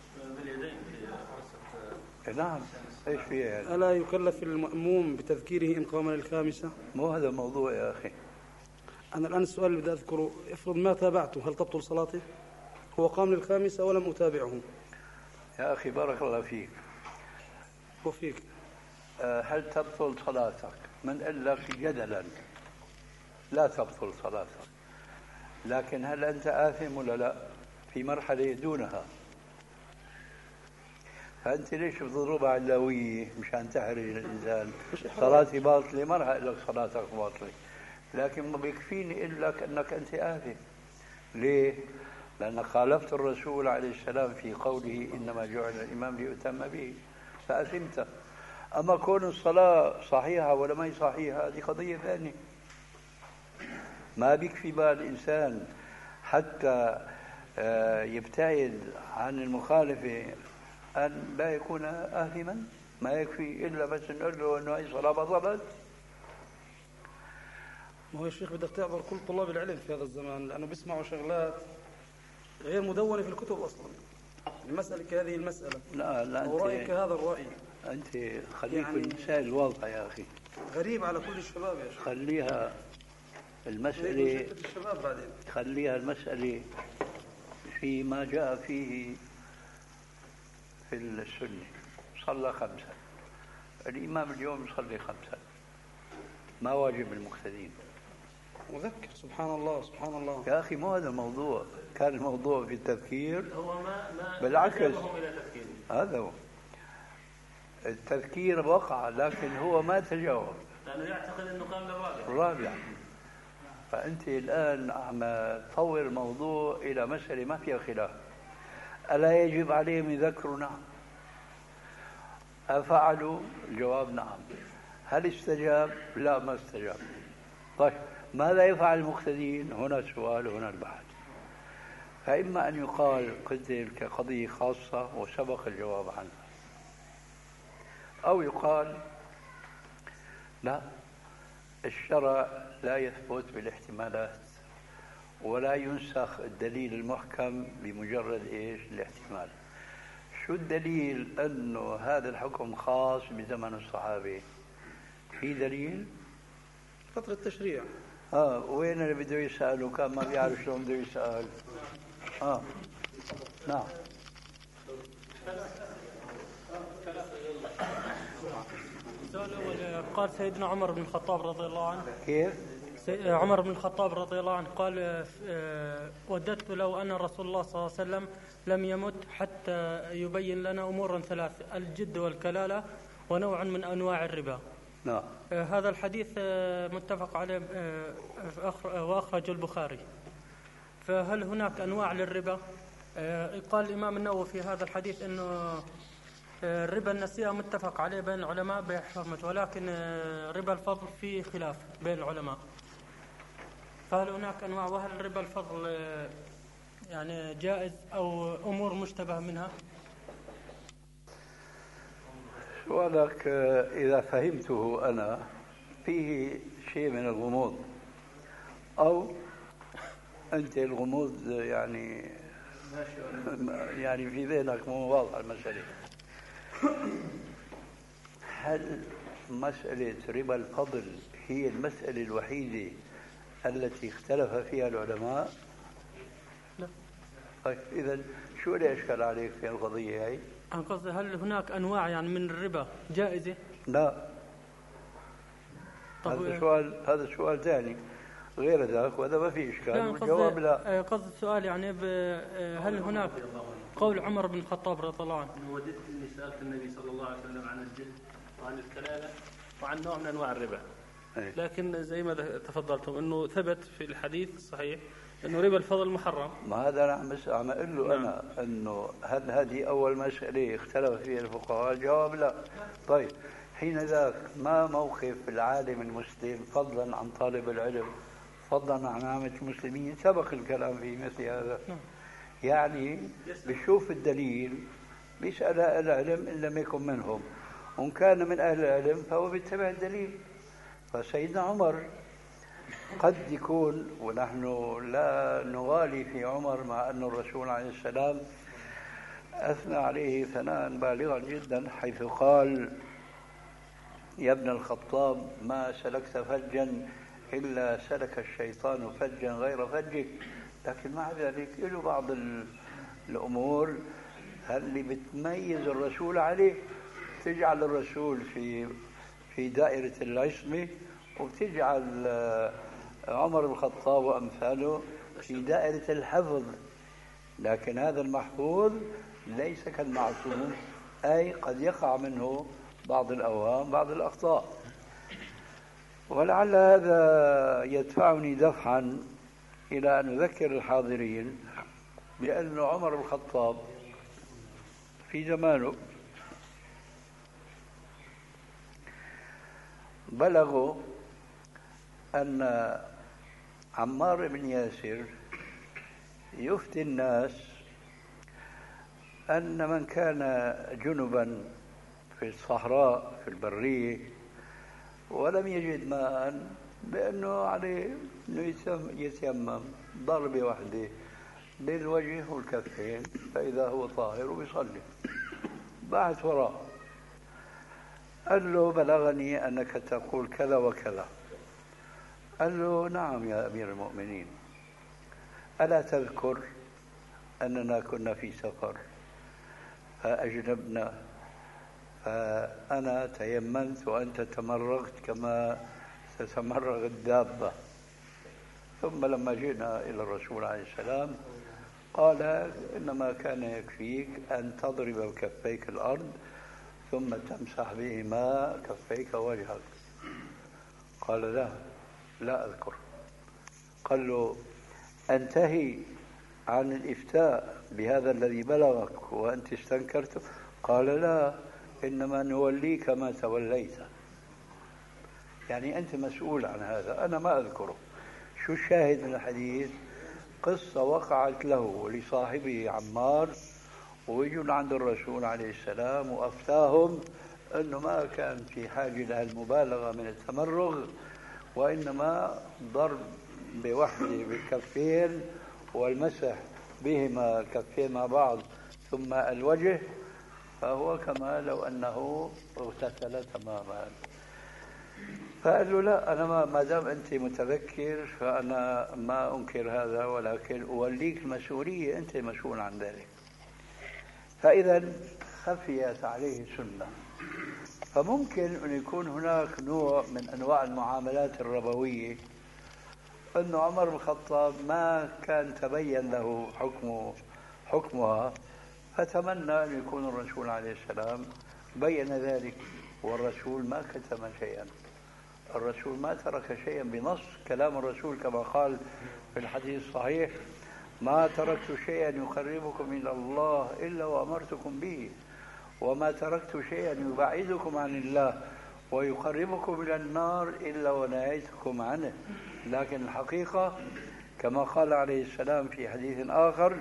نعم، ايش فيها يعني؟ ألا يكلف المأموم بتذكيره إن قام للخامسة؟ مو هذا الموضوع يا أخي. أنا الآن السؤال اللي بدي أذكره، افرض ما تابعته، هل تبطل صلاته؟ هو قام للخامسة ولم أتابعه. يا أخي بارك الله فيك وفيك. أه هل تبطل صلاتك؟ من قال لك جدلا لا تبطل صلاتك، لكن هل أنت آثم ولا لا؟ في مرحلة دونها. فأنت ليش بتضربها علوية مشان تحرج الإنسان؟ صلاتي باطلة، ما راح أقول لك صلاتك باطلة، لكن ما بيكفيني أقول لك أنك أنت آثم. ليه؟ لأنك خالفت الرسول عليه السلام في قوله إنما جعل الإمام ليؤتم به، فأثمت. أما كون الصلاة صحيحة ولا ما هي صحيحة هذه قضية ثانية. ما بيكفي بقى الإنسان حتى يبتعد عن المخالفة أن لا يكون آثما. ما يكفي إلا بس نقول له أنه هي صلاة بطلت. ما هو يا شيخ بدك تعذر كل طلاب العلم في هذا الزمان، لأنه بيسمعوا شغلات غير مدونة في الكتب أصلا. المسألة كهذه المسألة. لا لا، ورأيك هذا الرأي. أنت خليك يعني بالمسائل الواضحة يا أخي. غريب على كل الشباب يا شيخ. خليها المسألة، الشباب بعدين. خليها المسألة فيما جاء فيه في السنة. صلى خمسة، الإمام اليوم يصلي خمسة، ما واجب المقتدين. وذكر سبحان الله سبحان الله. يا أخي مو هذا الموضوع، كان الموضوع في التذكير. هو ما ما بالعكس، إلى تفكيره. هذا هو التذكير وقع، لكن هو ما تجاوب لأنه يعتقد أنه قام للرابع. الرابع. فأنت الآن عم تطور الموضوع إلى مسألة ما فيها خلاف. ألا يجب عليهم يذكروا؟ نعم. أفعلوا؟ الجواب نعم. هل استجاب؟ لا، ما استجاب. طيب ماذا يفعل المقتدين؟ هنا السؤال وهنا البحث. فإما أن يقال قد تلك قضية خاصة وسبق الجواب عنها، أو يقال لا، الشرع لا يثبت بالاحتمالات ولا ينسخ الدليل المحكم بمجرد إيش؟ الاحتمال. شو الدليل أنه هذا الحكم خاص بزمن الصحابة؟ في دليل؟ فترة التشريع. آه وين اللي بده يسأل وكان ما بيعرف شلون بده يسأل؟ آه نعم. السؤال الأول، قال سيدنا عمر بن الخطاب رضي الله عنه. كيف؟ عمر بن الخطاب رضي الله عنه قال وددت لو أن رسول الله صلى الله عليه وسلم لم يمت حتى يبين لنا أمورا ثلاث: الجد والكلالة ونوع من أنواع الربا. نعم. هذا الحديث متفق عليه وأخرج البخاري. فهل هناك أنواع للربا؟ قال الإمام النووي في هذا الحديث أنه ربا النسيئة متفق عليه بين العلماء بحرمته، ولكن ربا الفضل فيه خلاف بين العلماء. فهل هناك أنواع؟ وهل ربا الفضل يعني جائز أو أمور مشتبه منها؟ سؤالك إذا فهمته أنا فيه شيء من الغموض، أو أنت الغموض يعني يعني في ذهنك مو واضح المسألة. هل مسألة ربا الفضل هي المسألة الوحيدة التي اختلف فيها العلماء؟ لا. طيب إذا شو اللي أشكل عليك في القضية هاي؟ أنا قصدي هل هناك أنواع يعني من الربا جائزة؟ لا. هذا سؤال هذا سؤال ثاني غير ذاك وهذا ما في إشكال. الجواب لا. قصد السؤال يعني هل هناك قول عمر بن الخطاب رضي الله عنه وددت اني سالت النبي صلى الله عليه وسلم عن الجد وعن الكلاله وعن نوع من انواع الربا، لكن زي ما تفضلتم انه ثبت في الحديث الصحيح انه ربا الفضل محرم. ما هذا انا عم عم اقول له انا انه هل هذه اول مساله اختلف فيها الفقهاء؟ الجواب لا. طيب حين ذاك ما موقف العالم المسلم فضلا عن طالب العلم فضلا عن عامة المسلمين؟ سبق الكلام في مثل هذا. يعني بشوف الدليل بيسأل أهل العلم إن لم يكن منهم، وإن كان من أهل العلم فهو بيتبع الدليل. فسيدنا عمر قد يكون، ونحن لا نغالي في عمر مع أن الرسول عليه السلام أثنى عليه ثناء بالغا جدا حيث قال يا ابن الخطاب ما سلكت فجا إلا سلك الشيطان فجا غير فجك. لكن مع ذلك له بعض الأمور اللي بتميز الرسول عليه، تجعل الرسول في في دائرة العصمة، وبتجعل عمر بن الخطاب وأمثاله في دائرة الحفظ. لكن هذا المحفوظ ليس كالمعصوم، أي قد يقع منه بعض الأوهام بعض الأخطاء. ولعل هذا يدفعني دفعا إلى أن أذكر الحاضرين بأن عمر بن الخطاب في زمانه بلغوا أن عمار بن ياسر يفتي الناس أن من كان جنبا في الصحراء في البرية ولم يجد ماء بأنه عليه أنه يتيمم ضربة واحدة للوجه والكفين فإذا هو طاهر ويصلي. بعث وراء قال له بلغني أنك تقول كذا وكذا. قال له نعم يا أمير المؤمنين، ألا تذكر أننا كنا في سفر فأجنبنا فأنا تيممت وأنت تمرغت كما تتمرغ الدابة، ثم لما جئنا إلى الرسول عليه السلام قال إنما كان يكفيك أن تضرب بكفيك الأرض ثم تمسح بهما كفيك وجهك. قال لا لا أذكر. قال له أنتهي عن الإفتاء بهذا الذي بلغك وأنت استنكرت؟ قال لا، إنما نوليك ما توليت، يعني أنت مسؤول عن هذا، أنا ما أذكره. شو الشاهد من الحديث؟ قصة وقعت له ولصاحبه عمار، ويجون عند الرسول عليه السلام وأفتاهم أنه ما كان في حاجة للمبالغة من التمرغ، وإنما ضرب بوحدة بالكفين والمسح بهما الكفين مع بعض ثم الوجه، فهو كما لو أنه اغتسل تماما. فقال له لا، أنا ما دام أنت متذكر فأنا ما أنكر هذا، ولكن أوليك المسؤولية، أنت مسؤول عن ذلك. فإذا خفيت عليه سنة. فممكن أن يكون هناك نوع من أنواع المعاملات الربوية أن عمر بن الخطاب ما كان تبين له حكمه حكمها، فتمنى أن يكون الرسول عليه السلام بين ذلك، والرسول ما كتم شيئا، الرسول ما ترك شيئا بنص كلام الرسول كما قال في الحديث الصحيح: ما تركت شيئا يقربكم إلى الله إلا وأمرتكم به، وما تركت شيئا يبعدكم عن الله ويقربكم إلى النار إلا ونهيتكم عنه. لكن الحقيقة كما قال عليه السلام في حديث آخر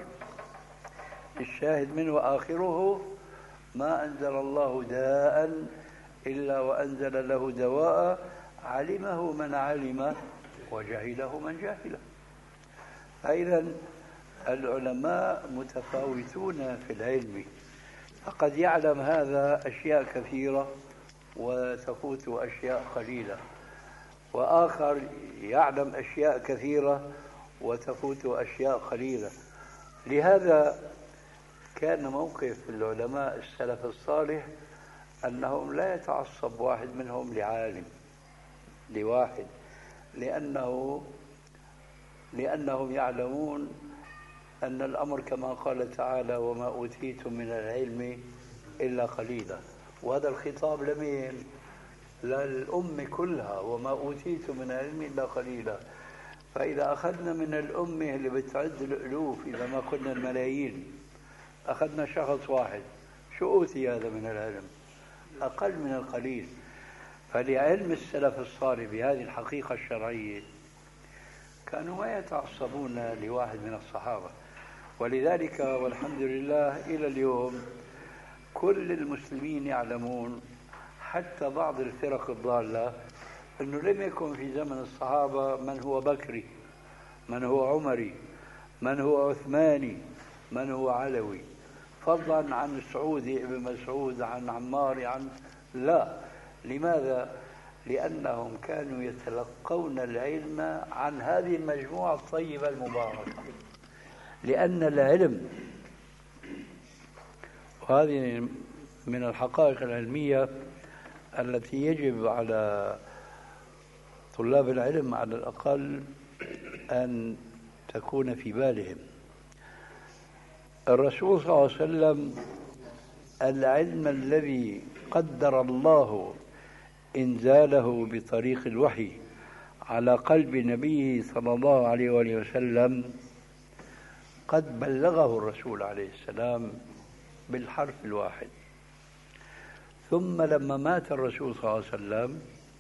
الشاهد منه آخره: ما أنزل الله داء إلا وأنزل له دواء علمه من علم وجهله من جهله. فإذا العلماء متفاوتون في العلم، فقد يعلم هذا أشياء كثيرة وتفوت أشياء قليلة، وآخر يعلم أشياء كثيرة وتفوت أشياء قليلة. لهذا كان موقف العلماء السلف الصالح أنهم لا يتعصب واحد منهم لعالم لواحد، لأنه لأنهم يعلمون أن الأمر كما قال تعالى وما أوتيتم من العلم إلا قليلا، وهذا الخطاب لمين؟ للأم كلها، وما أوتيتم من العلم إلا قليلا. فإذا أخذنا من الأمة اللي بتعد الألوف إذا ما قلنا الملايين، أخذنا شخص واحد، شو أوتي هذا من العلم؟ أقل من القليل. فلعلم السلف الصالح بهذه الحقيقة الشرعية كانوا ما يتعصبون لواحد من الصحابة. ولذلك والحمد لله إلى اليوم كل المسلمين يعلمون، حتى بعض الفرق الضالة، أنه لم يكن في زمن الصحابة من هو بكري، من هو عمري، من هو عثماني، من هو علوي، فضلا عن سعودي ابن مسعود، عن عمار، عن لا. لماذا؟ لأنهم كانوا يتلقون العلم عن هذه المجموعة الطيبة المباركة. لأن العلم، وهذه من الحقائق العلمية التي يجب على طلاب العلم على الأقل أن تكون في بالهم. الرسول صلى الله عليه وسلم العلم الذي قدر الله إنزاله بطريق الوحي على قلب نبيه صلى الله عليه وآله وسلم قد بلغه الرسول عليه السلام بالحرف الواحد. ثم لما مات الرسول صلى الله عليه وسلم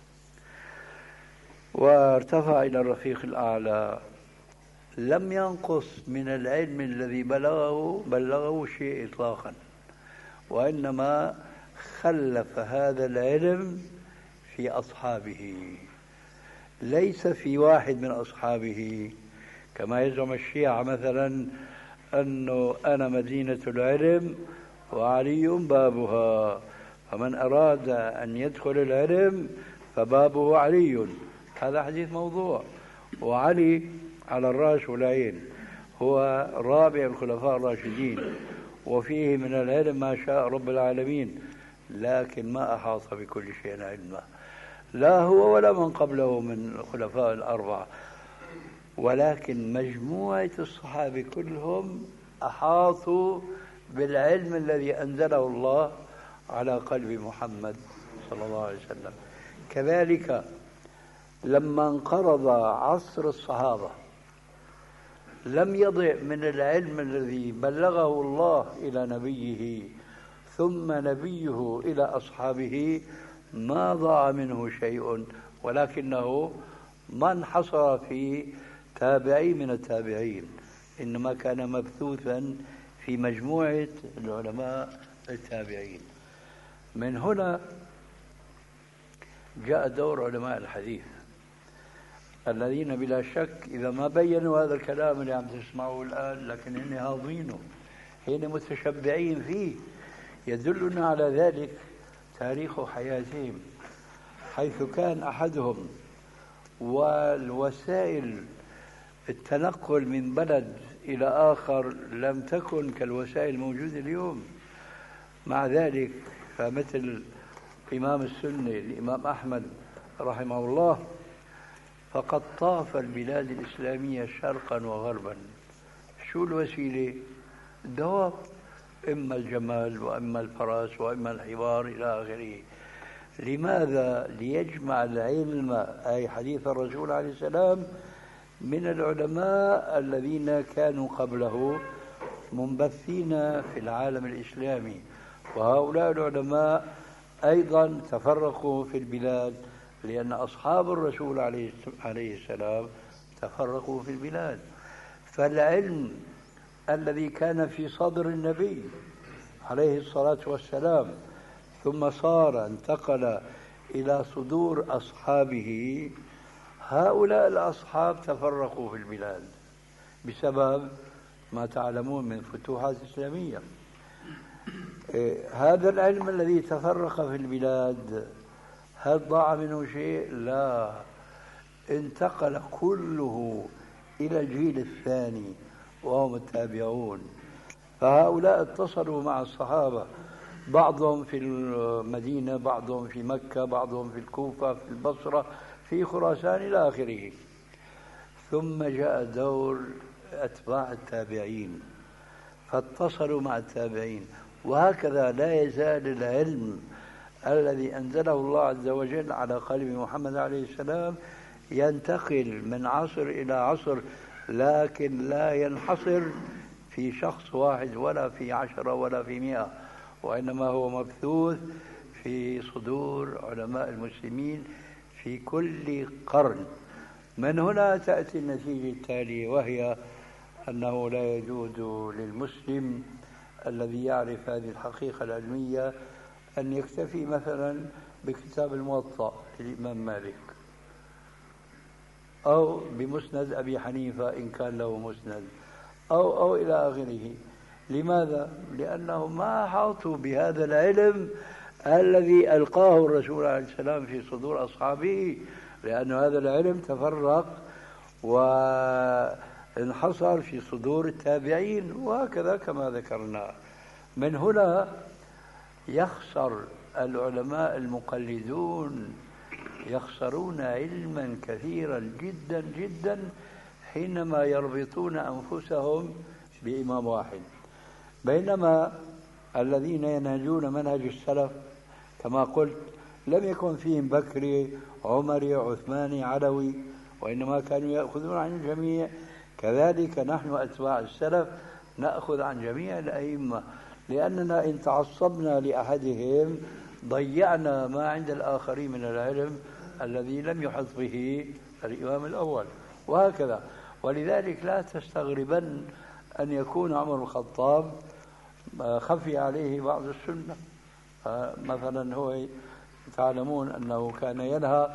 وارتفع إلى الرفيق الأعلى لم ينقص من العلم الذي بلغه بلغه شيء إطلاقا، وإنما خلف هذا العلم في أصحابه، ليس في واحد من أصحابه كما يزعم الشيعة مثلا أنه أنا مدينة العلم وعلي بابها، فمن أراد أن يدخل العلم فبابه علي. هذا حديث موضوع، وعلي على الرأس والعين هو رابع الخلفاء الراشدين، وفيه من العلم ما شاء رب العالمين، لكن ما أحاط بكل شيء علما، لا هو ولا من قبله من الخلفاء الأربعة، ولكن مجموعة الصحابة كلهم أحاطوا بالعلم الذي أنزله الله على قلب محمد صلى الله عليه وسلم. كذلك لما انقرض عصر الصحابة لم يضع من العلم الذي بلغه الله إلى نبيه ثم نبيه إلى أصحابه ما ضاع منه شيء، ولكنه ما انحصر في تابعي من التابعين، إنما كان مبثوثا في مجموعة العلماء التابعين. من هنا جاء دور علماء الحديث الذين بلا شك إذا ما بينوا هذا الكلام اللي عم تسمعوه الآن لكن هن هاضينه، هن متشبعين فيه. يدلنا على ذلك تاريخ حياتهم، حيث كان أحدهم والوسائل التنقل من بلد إلى آخر لم تكن كالوسائل الموجودة اليوم. مع ذلك فمثل إمام السنة الإمام أحمد رحمه الله فقد طاف البلاد الإسلامية شرقا وغربا. شو الوسيلة؟ الدواب، إما الجمال وإما الفرس وإما الحوار إلى آخره. لماذا؟ ليجمع العلم أي حديث الرسول عليه السلام من العلماء الذين كانوا قبله منبثين في العالم الإسلامي، وهؤلاء العلماء أيضا تفرقوا في البلاد لأن أصحاب الرسول عليه السلام تفرقوا في البلاد. فالعلم الذي كان في صدر النبي عليه الصلاة والسلام ثم صار انتقل إلى صدور أصحابه، هؤلاء الأصحاب تفرقوا في البلاد بسبب ما تعلمون من فتوحات إسلامية. هذا العلم الذي تفرق في البلاد هل ضاع منه شيء؟ لا، انتقل كله إلى الجيل الثاني وهم التابعون. فهؤلاء اتصلوا مع الصحابة، بعضهم في المدينة، بعضهم في مكة، بعضهم في الكوفة، في البصرة، في خراسان إلى آخره. ثم جاء دور أتباع التابعين فاتصلوا مع التابعين، وهكذا لا يزال العلم الذي أنزله الله عز وجل على قلب محمد عليه السلام ينتقل من عصر إلى عصر، لكن لا ينحصر في شخص واحد ولا في عشرة ولا في مئة، وإنما هو مبثوث في صدور علماء المسلمين في كل قرن. من هنا تأتي النتيجة التالية، وهي أنه لا يجوز للمسلم الذي يعرف هذه الحقيقة العلمية أن يكتفي مثلا بكتاب الموطأ للإمام مالك أو بمسند أبي حنيفة إن كان له مسند أو أو إلى آخره. لماذا؟ لأنهم ما أحاطوا بهذا العلم الذي ألقاه الرسول عليه السلام في صدور أصحابه، لأن هذا العلم تفرق وانحصر في صدور التابعين، وهكذا كما ذكرنا. من هنا يخسر العلماء المقلدون، يخسرون علما كثيرا جدا جدا حينما يربطون أنفسهم بإمام واحد، بينما الذين ينهجون منهج السلف كما قلت لم يكن فيهم بكري عمري عثماني علوي، وإنما كانوا يأخذون عن الجميع. كذلك نحن أتباع السلف نأخذ عن جميع الأئمة، لأننا إن تعصبنا لأحدهم ضيعنا ما عند الآخرين من العلم الذي لم يحط به الإمام الأول، وهكذا. ولذلك لا تستغربن أن يكون عمر الخطاب خفي عليه بعض السنة. مثلا هو تعلمون أنه كان ينهى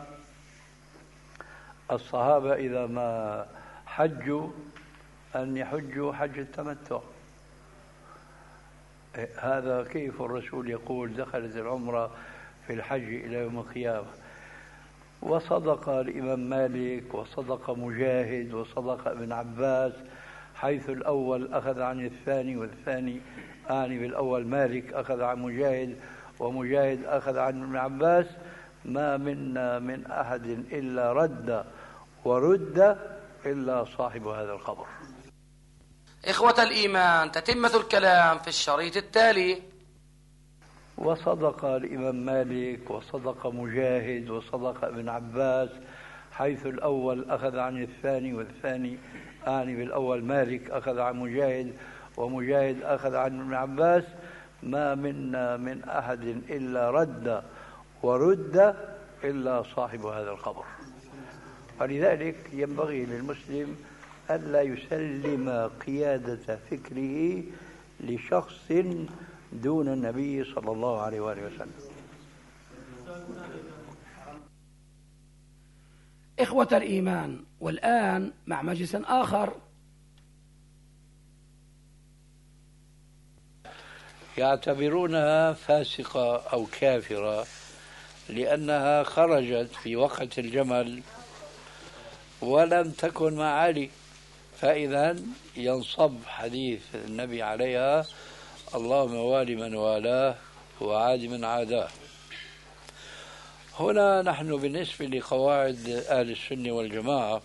الصحابة إذا ما حجوا أن يحجوا حج التمتع. هذا كيف الرسول يقول دخلت العمرة في الحج إلى يوم القيامة؟ وصدق الإمام مالك وصدق مجاهد وصدق ابن عباس، حيث الأول أخذ عن الثاني، والثاني أعني بالأول مالك أخذ عن مجاهد، ومجاهد أخذ عن ابن عباس. ما منا من أحد إلا رد ورد إلا صاحب هذا القبر. إخوة الإيمان، تتمة الكلام في الشريط التالي. وصدق الإمام مالك وصدق مجاهد وصدق ابن عباس، حيث الأول أخذ عن الثاني، والثاني أعني بالأول مالك أخذ عن مجاهد، ومجاهد أخذ عن ابن عباس. ما منا من أحد إلا رد ورد إلا صاحب هذا القبر. ولذلك ينبغي للمسلم ألا يسلم قيادة فكره لشخص دون النبي صلى الله عليه وآله وسلم. إخوة الإيمان، والآن مع مجلس آخر. يعتبرونها فاسقة أو كافرة لأنها خرجت في وقت الجمل ولم تكن مع علي، فإذا ينصب حديث النبي عليها اللهم والي من والاه وعاد من عاداه. هنا نحن بالنسبة لقواعد أهل السنة والجماعة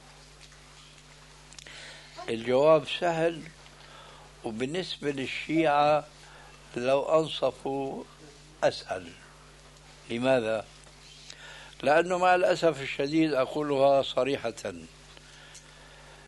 الجواب سهل، وبالنسبة للشيعة لو أنصفوا أسهل. لماذا؟ لأنه مع الأسف الشديد أقولها صريحة